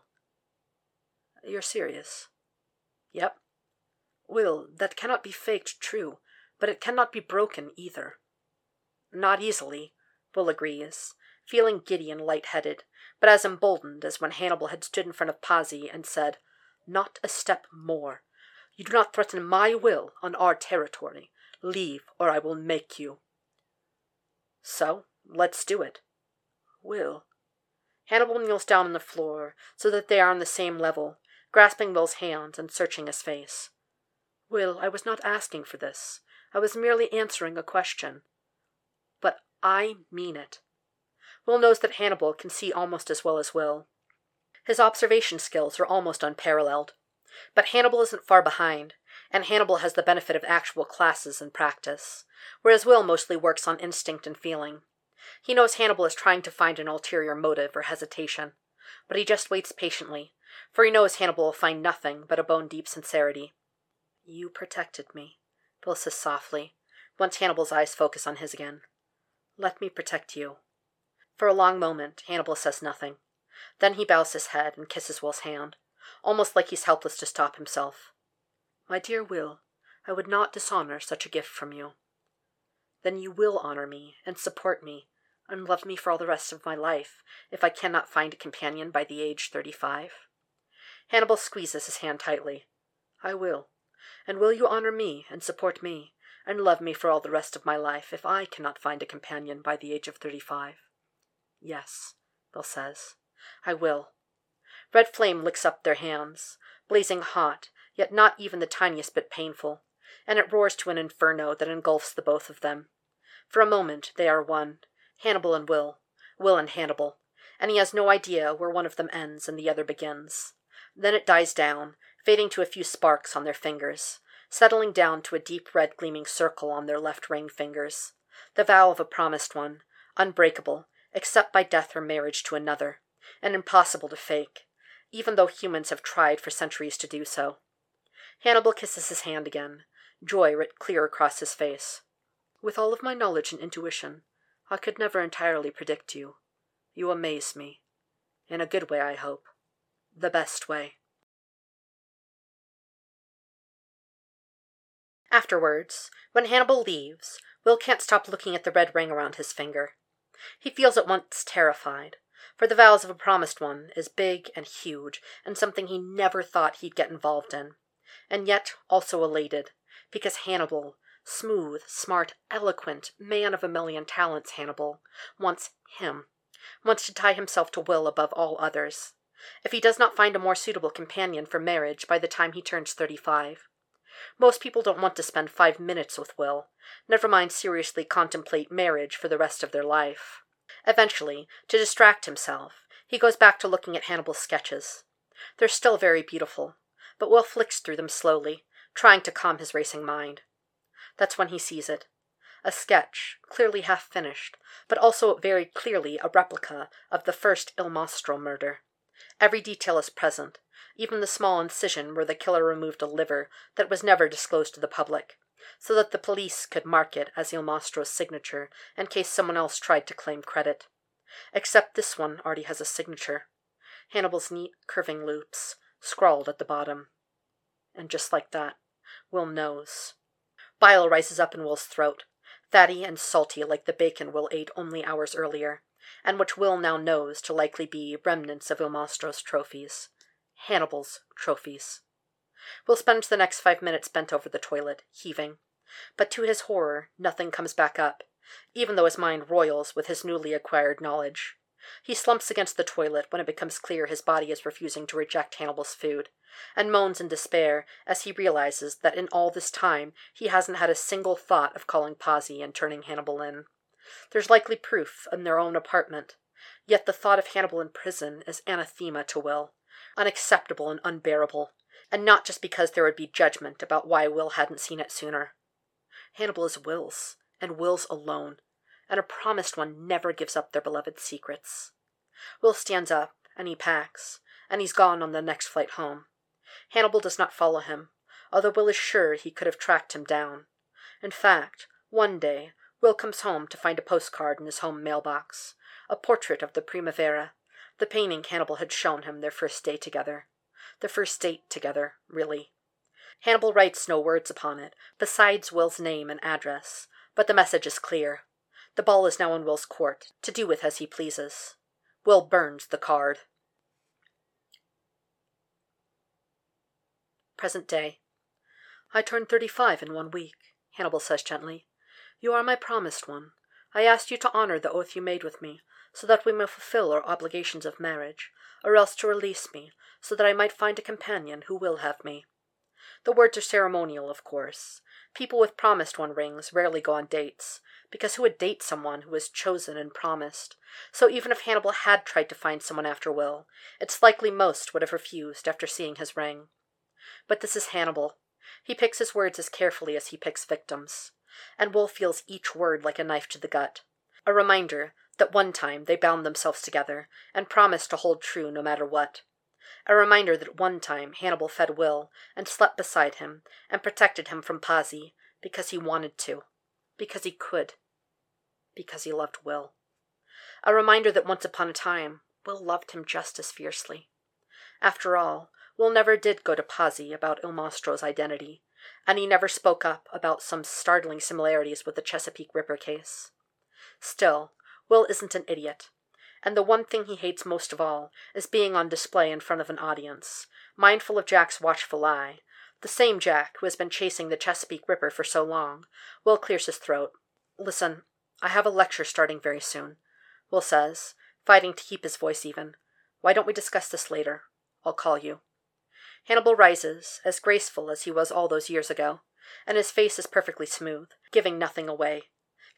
"You're serious?" "Yep." "Will, that cannot be faked, true, but it cannot be broken either." "Not easily," Will agrees, feeling giddy and light-headed, but as emboldened as when Hannibal had stood in front of Pazzi and said, "Not a step more. You do not threaten my will on our territory. Leave, or I will make you." "So, let's do it." "Will." Hannibal kneels down on the floor, so that they are on the same level, grasping Will's hand and searching his face. "Will, I was not asking for this. I was merely answering a question." "But I mean it." Will knows that Hannibal can see almost as well as Will. His observation skills are almost unparalleled. But Hannibal isn't far behind, and Hannibal has the benefit of actual classes and practice, whereas Will mostly works on instinct and feeling. He knows Hannibal is trying to find an ulterior motive or hesitation, but he just waits patiently, for he knows Hannibal will find nothing but a bone-deep sincerity. "You protected me," Will says softly, once Hannibal's eyes focus on his again. "Let me protect you." For a long moment, Hannibal says nothing. Then he bows his head and kisses Will's hand, almost like he's helpless to stop himself. "My dear Will, I would not dishonor such a gift from you." "Then you will honor me, and support me, and love me for all the rest of my life, if I cannot find a companion by the age 35? Hannibal squeezes his hand tightly. "I will. And will you honor me, and support me, and love me for all the rest of my life, if I cannot find a companion by the age of 35? "Yes," Will says. "I will." Red flame licks up their hands, blazing hot, yet not even the tiniest bit painful, and it roars to an inferno that engulfs the both of them. For a moment they are one, Hannibal and Will, Will and Hannibal, and he has no idea where one of them ends and the other begins. Then it dies down, fading to a few sparks on their fingers, settling down to a deep red gleaming circle on their left ring fingers, the vow of a promised one, unbreakable, except by death or marriage to another, and impossible to fake, even though humans have tried for centuries to do so. Hannibal kisses his hand again, joy writ clear across his face. With all of my knowledge and intuition, I could never entirely predict you. You amaze me. In a good way, I hope. The best way. Afterwards, when Hannibal leaves, Will can't stop looking at the red ring around his finger. He feels at once terrified, for the vows of a promised one is big and huge and something he never thought he'd get involved in, and yet also elated, because Hannibal, smooth, smart, eloquent, man of a million talents Hannibal, wants to tie himself to Will above all others, if he does not find a more suitable companion for marriage by the time he turns 35. Most people don't want to spend 5 minutes with Will, never mind seriously contemplate marriage for the rest of their life. Eventually, to distract himself, he goes back to looking at Hannibal's sketches. They're still very beautiful, but Will flicks through them slowly, trying to calm his racing mind. That's when he sees it. A sketch, clearly half finished, but also very clearly a replica of the first Il Mostro murder. Every detail is present, even the small incision where the killer removed a liver that was never disclosed to the public, so that the police could mark it as Il Mostro's signature in case someone else tried to claim credit. Except this one already has a signature. Hannibal's neat, curving loops, scrawled at the bottom. And just like that, Will knows. Bile rises up in Will's throat, fatty and salty like the bacon Will ate only hours earlier, and which Will now knows to likely be remnants of Il Mostro's trophies. Hannibal's trophies. Will spend the next 5 minutes bent over the toilet, heaving. But to his horror, nothing comes back up, even though his mind roils with his newly acquired knowledge. He slumps against the toilet when it becomes clear his body is refusing to reject Hannibal's food, and moans in despair as he realizes that in all this time he hasn't had a single thought of calling Pazzi and turning Hannibal in. There's likely proof in their own apartment, yet the thought of Hannibal in prison is anathema to Will, unacceptable and unbearable, and not just because there would be judgment about why Will hadn't seen it sooner. Hannibal is Will's, and Will's alone, and a promised one never gives up their beloved secrets. Will stands up, and he packs, and he's gone on the next flight home. Hannibal does not follow him, although Will is sure he could have tracked him down. In fact, one day, Will comes home to find a postcard in his home mailbox, a portrait of the Primavera, the painting Hannibal had shown him their first day together. The first date together, really. Hannibal writes no words upon it, besides Will's name and address, but the message is clear. The ball is now in Will's court, to do with as he pleases. Will burns the card. Present day. I turn 35 in 1 week, Hannibal says gently. You are my promised one. I asked you to honor the oath you made with me, so that we may fulfill our obligations of marriage, or else to release me, so that I might find a companion who will have me. The words are ceremonial, of course. People with promised one rings rarely go on dates, because who would date someone who was chosen and promised? So even if Hannibal had tried to find someone after Will, it's likely most would have refused after seeing his ring. But this is Hannibal. He picks his words as carefully as he picks victims, and Will feels each word like a knife to the gut, a reminder that one time they bound themselves together and promised to hold true no matter what. A reminder that one time Hannibal fed Will and slept beside him and protected him from Pazzi because he wanted to, because he could, because he loved Will. A reminder that once upon a time, Will loved him just as fiercely. After all, Will never did go to Pazzi about Il Mostro's identity, and he never spoke up about some startling similarities with the Chesapeake Ripper case. Still, Will isn't an idiot, and the one thing he hates most of all is being on display in front of an audience, mindful of Jack's watchful eye. The same Jack who has been chasing the Chesapeake Ripper for so long. Will clears his throat. Listen, I have a lecture starting very soon, Will says, fighting to keep his voice even. Why don't we discuss this later? I'll call you. Hannibal rises, as graceful as he was all those years ago, and his face is perfectly smooth, giving nothing away.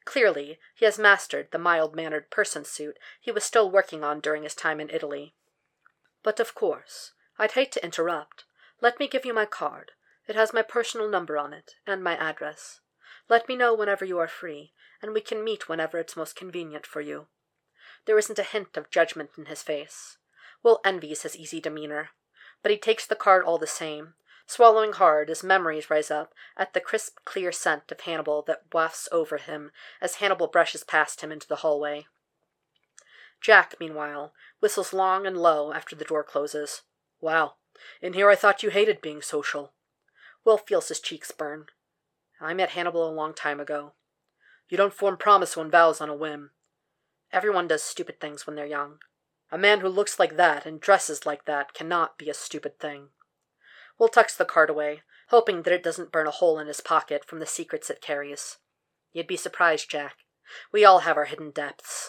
Clearly, he has mastered the mild-mannered person suit he was still working on during his time in Italy. But of course, I'd hate to interrupt. Let me give you my card. It has my personal number on it, and my address. Let me know whenever you are free, and we can meet whenever it's most convenient for you. There isn't a hint of judgment in his face. Will envies his easy demeanor, but he takes the card all the same, swallowing hard as memories rise up at the crisp, clear scent of Hannibal that wafts over him as Hannibal brushes past him into the hallway. Jack, meanwhile, whistles long and low after the door closes. Wow, in here I thought you hated being social. Will feels his cheeks burn. I met Hannibal a long time ago. You don't form promise when vows on a whim. Everyone does stupid things when they're young. A man who looks like that and dresses like that cannot be a stupid thing. Will tucks the card away, hoping that it doesn't burn a hole in his pocket from the secrets it carries. You'd be surprised, Jack. We all have our hidden depths.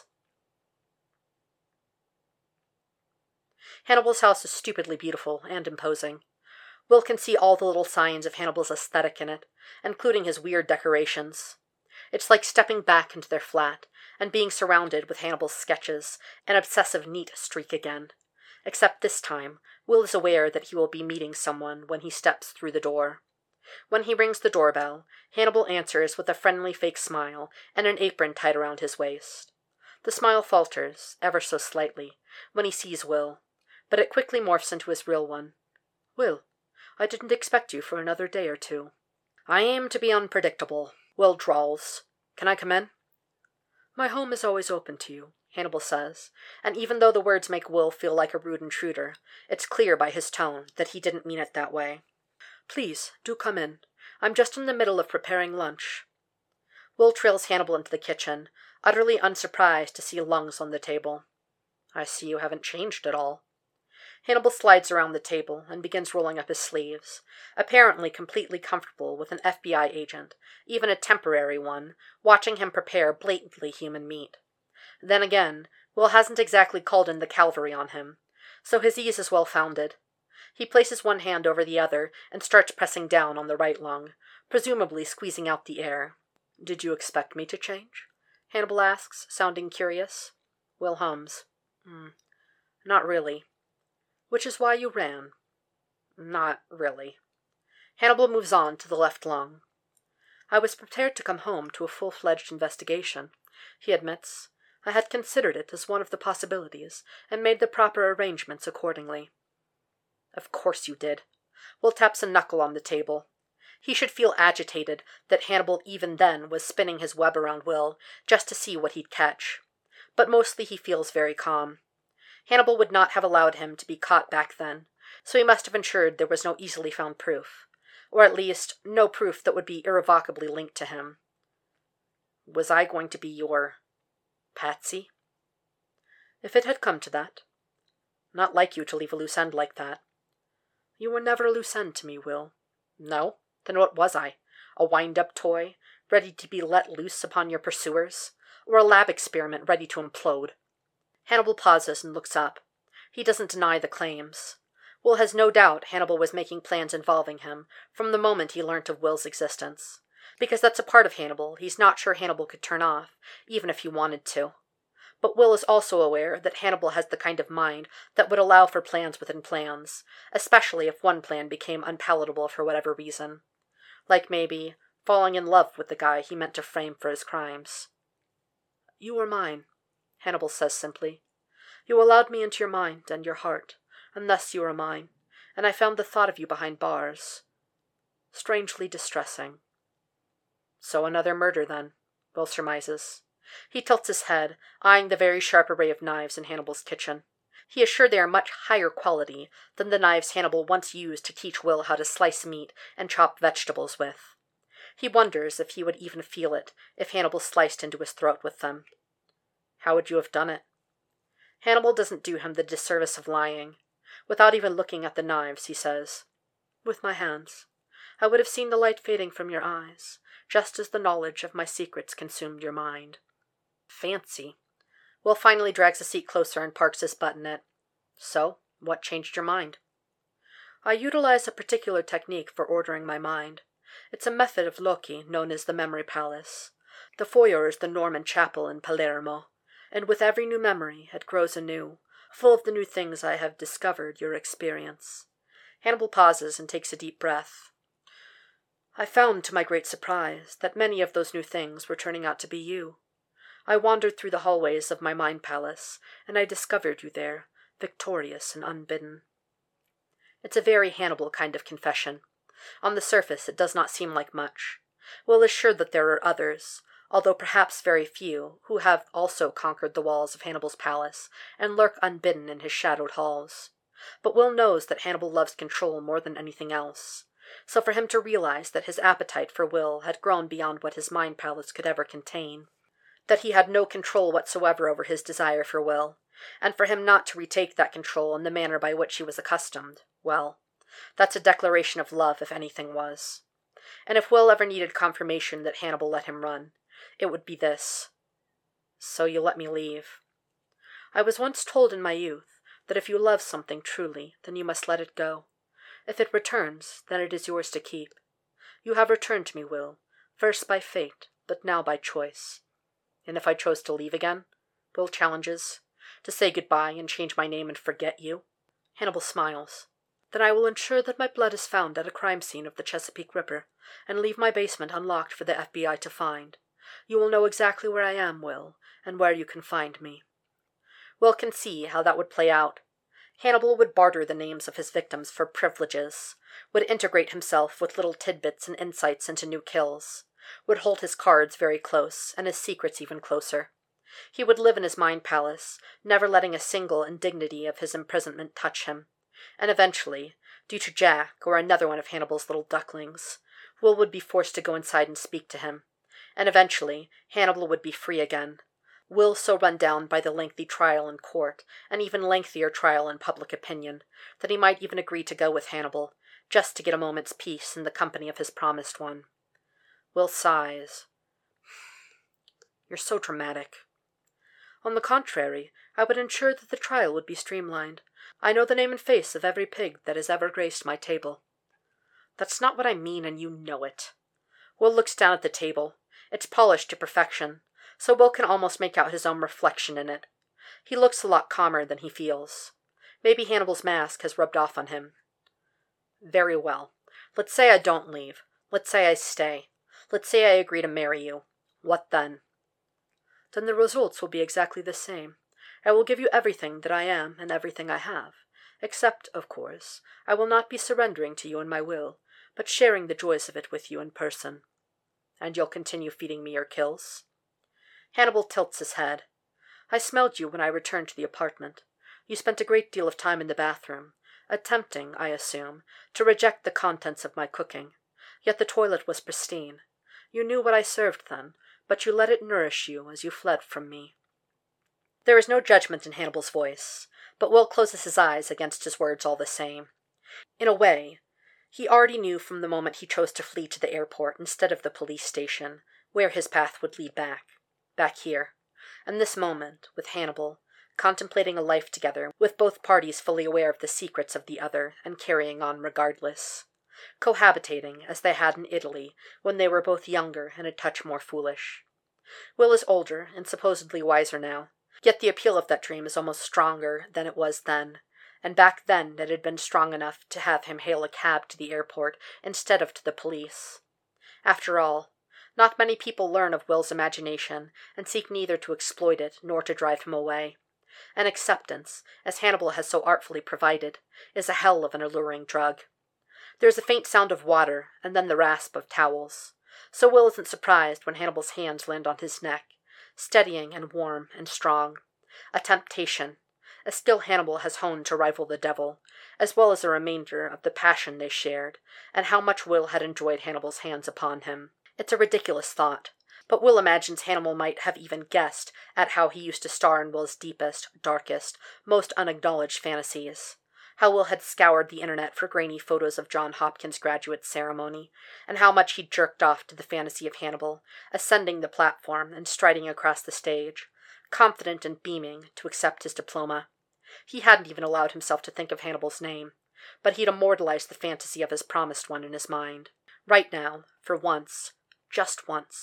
Hannibal's house is stupidly beautiful and imposing. Will can see all the little signs of Hannibal's aesthetic in it, including his weird decorations. It's like stepping back into their flat and being surrounded with Hannibal's sketches, an obsessive neat streak again. Except this time, Will is aware that he will be meeting someone when he steps through the door. When he rings the doorbell, Hannibal answers with a friendly fake smile and an apron tied around his waist. The smile falters, ever so slightly, when he sees Will, but it quickly morphs into his real one. Will, I didn't expect you for another day or two. I aim to be unpredictable, Will drawls. Can I come in? My home is always open to you, Hannibal says, and even though the words make Will feel like a rude intruder, it's clear by his tone that he didn't mean it that way. Please, do come in. I'm just in the middle of preparing lunch. Will trails Hannibal into the kitchen, utterly unsurprised to see lungs on the table. I see you haven't changed at all. Hannibal slides around the table and begins rolling up his sleeves, apparently completely comfortable with an FBI agent, even a temporary one, watching him prepare blatantly human meat. Then again, Will hasn't exactly called in the cavalry on him, so his ease is well-founded. He places one hand over the other and starts pressing down on the right lung, presumably squeezing out the air. Did you expect me to change? Hannibal asks, sounding curious. Will hums. Not really. Which is why you ran. Not really. Hannibal moves on to the left lung. I was prepared to come home to a full-fledged investigation, he admits. I had considered it as one of the possibilities, and made the proper arrangements accordingly. Of course you did. Will taps a knuckle on the table. He should feel agitated that Hannibal even then was spinning his web around Will, just to see what he'd catch. But mostly he feels very calm. Hannibal would not have allowed him to be caught back then, so he must have ensured there was no easily found proof, or at least no proof that would be irrevocably linked to him. Was I going to be your patsy? If it had come to that. Not like you to leave a loose end like that. You were never a loose end to me, Will. No? Then what was I? A wind-up toy, ready to be let loose upon your pursuers? Or a lab experiment ready to implode? Hannibal pauses and looks up. He doesn't deny the claims. Will has no doubt Hannibal was making plans involving him from the moment he learnt of Will's existence, because that's a part of Hannibal he's not sure Hannibal could turn off, even if he wanted to. But Will is also aware that Hannibal has the kind of mind that would allow for plans within plans, especially if one plan became unpalatable for whatever reason. Like maybe falling in love with the guy he meant to frame for his crimes. You were mine, Hannibal says simply. You allowed me into your mind and your heart, and thus you are mine, and I found the thought of you behind bars strangely distressing. So another murder, then, Will surmises. He tilts his head, eyeing the very sharp array of knives in Hannibal's kitchen. He is sure they are much higher quality than the knives Hannibal once used to teach Will how to slice meat and chop vegetables with. He wonders if he would even feel it if Hannibal sliced into his throat with them. How would you have done it? Hannibal doesn't do him the disservice of lying. Without even looking at the knives, he says, With my hands. I would have seen the light fading from your eyes, just as the knowledge of my secrets consumed your mind. Fancy. Will finally drags a seat closer and parks his butt in it. So, what changed your mind? I utilize a particular technique for ordering my mind. It's a method of Loki known as the Memory Palace. The foyer is the Norman chapel in Palermo, and with every new memory it grows anew, full of the new things I have discovered your experience. Hannibal pauses and takes a deep breath. I found, to my great surprise, that many of those new things were turning out to be you. I wandered through the hallways of my mind palace, and I discovered you there, victorious and unbidden. It's a very Hannibal kind of confession. On the surface, it does not seem like much. Will is sure that there are others, although perhaps very few, who have also conquered the walls of Hannibal's palace and lurk unbidden in his shadowed halls. But Will knows that Hannibal loves control more than anything else. So for him to realize that his appetite for Will had grown beyond what his mind palace could ever contain, that he had no control whatsoever over his desire for Will, and for him not to retake that control in the manner by which he was accustomed, well, that's a declaration of love if anything was. And if Will ever needed confirmation that Hannibal let him run, it would be this. So you'll let me leave. I was once told in my youth that if you love something truly, then you must let it go. If it returns, then it is yours to keep. You have returned to me, Will, first by fate, but now by choice. And if I chose to leave again, Will challenges, to say goodbye and change my name and forget you? Hannibal smiles. Then I will ensure that my blood is found at a crime scene of the Chesapeake Ripper, and leave my basement unlocked for the FBI to find. You will know exactly where I am, Will, and where you can find me. Will can see how that would play out. Hannibal would barter the names of his victims for privileges, would integrate himself with little tidbits and insights into new kills, would hold his cards very close, and his secrets even closer. He would live in his mind palace, never letting a single indignity of his imprisonment touch him. And eventually, due to Jack or another one of Hannibal's little ducklings, Will would be forced to go inside and speak to him. And eventually, Hannibal would be free again. Will so run down by the lengthy trial in court, and even lengthier trial in public opinion, that he might even agree to go with Hannibal, just to get a moment's peace in the company of his promised one. Will sighs. You're so dramatic. On the contrary, I would ensure that the trial would be streamlined. I know the name and face of every pig that has ever graced my table. That's not what I mean, and you know it. Will looks down at the table. It's polished to perfection, so Will can almost make out his own reflection in it. He looks a lot calmer than he feels. Maybe Hannibal's mask has rubbed off on him. Very well. Let's say I don't leave. Let's say I stay. Let's say I agree to marry you. What then? Then the results will be exactly the same. I will give you everything that I am and everything I have. Except, of course, I will not be surrendering to you in my will, but sharing the joys of it with you in person. And you'll continue feeding me your kills? Hannibal tilts his head. I smelled you when I returned to the apartment. You spent a great deal of time in the bathroom, attempting, I assume, to reject the contents of my cooking. Yet the toilet was pristine. You knew what I served then, but you let it nourish you as you fled from me. There is no judgment in Hannibal's voice, but Will closes his eyes against his words all the same. In a way, he already knew from the moment he chose to flee to the airport instead of the police station, where his path would lead back here. And this moment, with Hannibal, contemplating a life together, with both parties fully aware of the secrets of the other and carrying on regardless. Cohabitating, as they had in Italy, when they were both younger and a touch more foolish. Will is older and supposedly wiser now, yet the appeal of that dream is almost stronger than it was then, and back then it had been strong enough to have him hail a cab to the airport instead of to the police. After all, not many people learn of Will's imagination and seek neither to exploit it nor to drive him away. And acceptance, as Hannibal has so artfully provided, is a hell of an alluring drug. There is a faint sound of water, and then the rasp of towels. So Will isn't surprised when Hannibal's hands land on his neck, steadying and warm and strong. A temptation, a skill Hannibal has honed to rival the devil, as well as a remainder of the passion they shared, and how much Will had enjoyed Hannibal's hands upon him. It's a ridiculous thought, but Will imagines Hannibal might have even guessed at how he used to star in Will's deepest, darkest, most unacknowledged fantasies. How Will had scoured the internet for grainy photos of John Hopkins' graduate ceremony, and how much he'd jerked off to the fantasy of Hannibal, ascending the platform and striding across the stage, confident and beaming to accept his diploma. He hadn't even allowed himself to think of Hannibal's name, but he'd immortalized the fantasy of his promised one in his mind. Right now, for once, just once,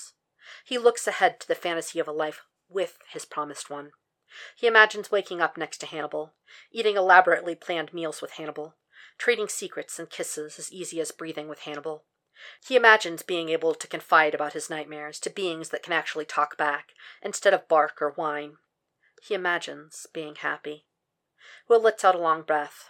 He looks ahead to the fantasy of a life with his promised one. He imagines waking up next to Hannibal, eating elaborately planned meals with Hannibal, trading secrets and kisses as easy as breathing with Hannibal. He imagines being able to confide about his nightmares to beings that can actually talk back, instead of bark or whine. He imagines being happy. Will lets out a long breath.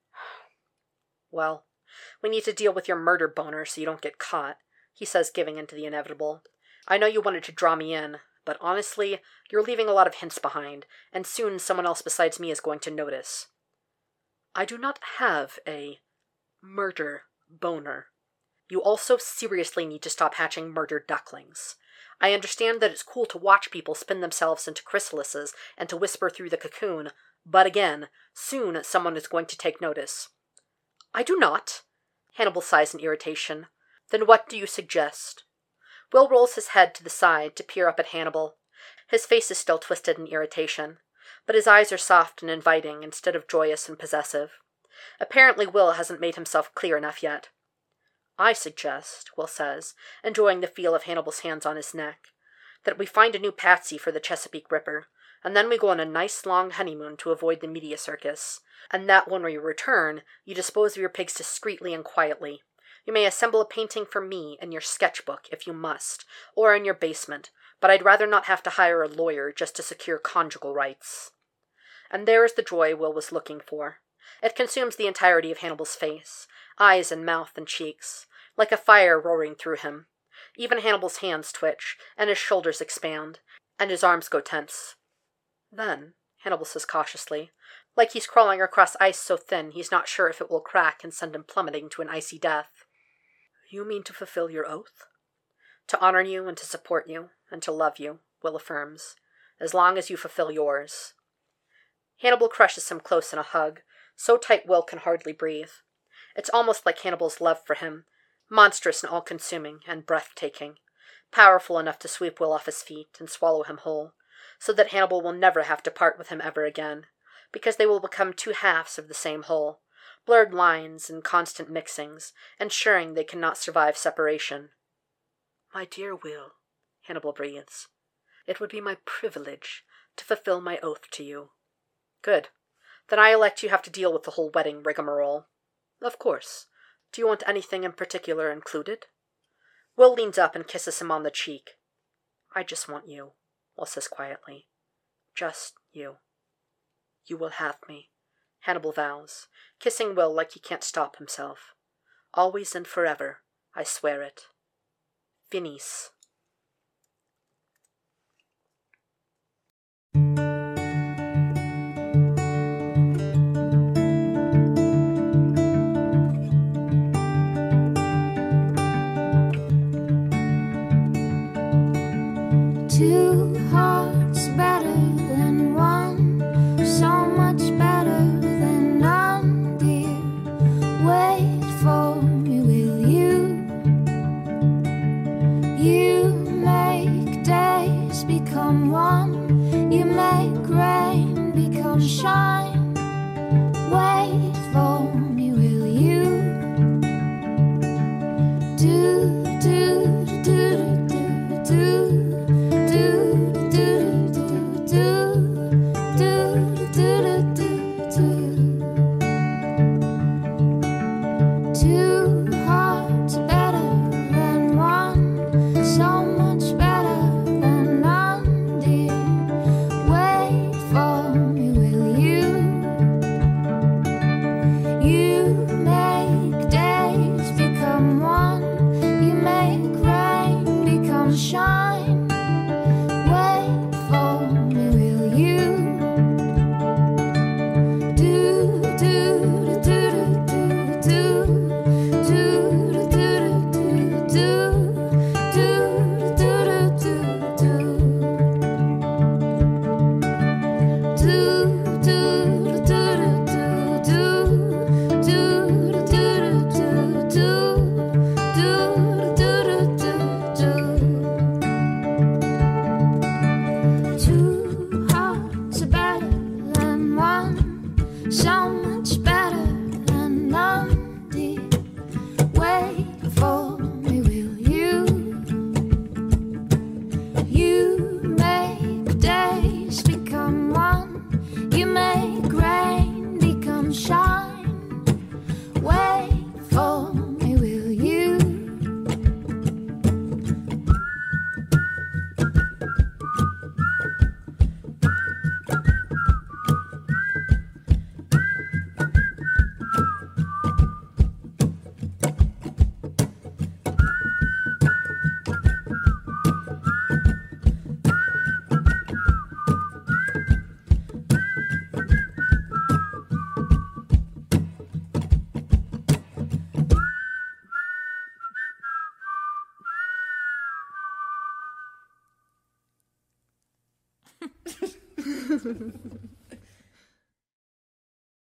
Well, we need to deal with your murder boner so you don't get caught, he says, giving in to the inevitable. I know you wanted to draw me in, but honestly, you're leaving a lot of hints behind, and soon someone else besides me is going to notice. I do not have a murder boner. You also seriously need to stop hatching murdered ducklings. I understand that it's cool to watch people spin themselves into chrysalises and to whisper through the cocoon, but again, soon someone is going to take notice. I do not. Hannibal sighs in irritation. Then what do you suggest? Will rolls his head to the side to peer up at Hannibal. His face is still twisted in irritation, but his eyes are soft and inviting instead of joyous and possessive. Apparently Will hasn't made himself clear enough yet. I suggest, Will says, enjoying the feel of Hannibal's hands on his neck, that we find a new patsy for the Chesapeake Ripper, and then we go on a nice long honeymoon to avoid the media circus, and that when we return, you dispose of your pigs discreetly and quietly. You may assemble a painting for me in your sketchbook, if you must, or in your basement, but I'd rather not have to hire a lawyer just to secure conjugal rights. And there is the joy Will was looking for. It consumes the entirety of Hannibal's face, eyes and mouth and cheeks, like a fire roaring through him. Even Hannibal's hands twitch, and his shoulders expand, and his arms go tense. Then, Hannibal says cautiously, like he's crawling across ice so thin he's not sure if it will crack and send him plummeting to an icy death. You mean to fulfill your oath? To honor you and to support you, and to love you, Will affirms, as long as you fulfill yours. Hannibal crushes him close in a hug, so tight Will can hardly breathe. It's almost like Hannibal's love for him, monstrous and all-consuming and breathtaking, powerful enough to sweep Will off his feet and swallow him whole, so that Hannibal will never have to part with him ever again, because they will become two halves of the same whole, blurred lines and constant mixings, ensuring they cannot survive separation. My dear Will, Hannibal breathes, it would be my privilege to fulfill my oath to you. Good. Then I elect you have to deal with the whole wedding rigmarole. Of course. Do you want anything in particular included? Will leans up and kisses him on the cheek. I just want you, Will says quietly. Just you. You will have me, Hannibal vows, kissing Will like he can't stop himself. Always and forever, I swear it. Finis. Two hearts better than one, so much better than none, dear. Wait for me, will you? You make days become one, you make rain become shine. Wait for me, will you? Do, do, do, do, do, do.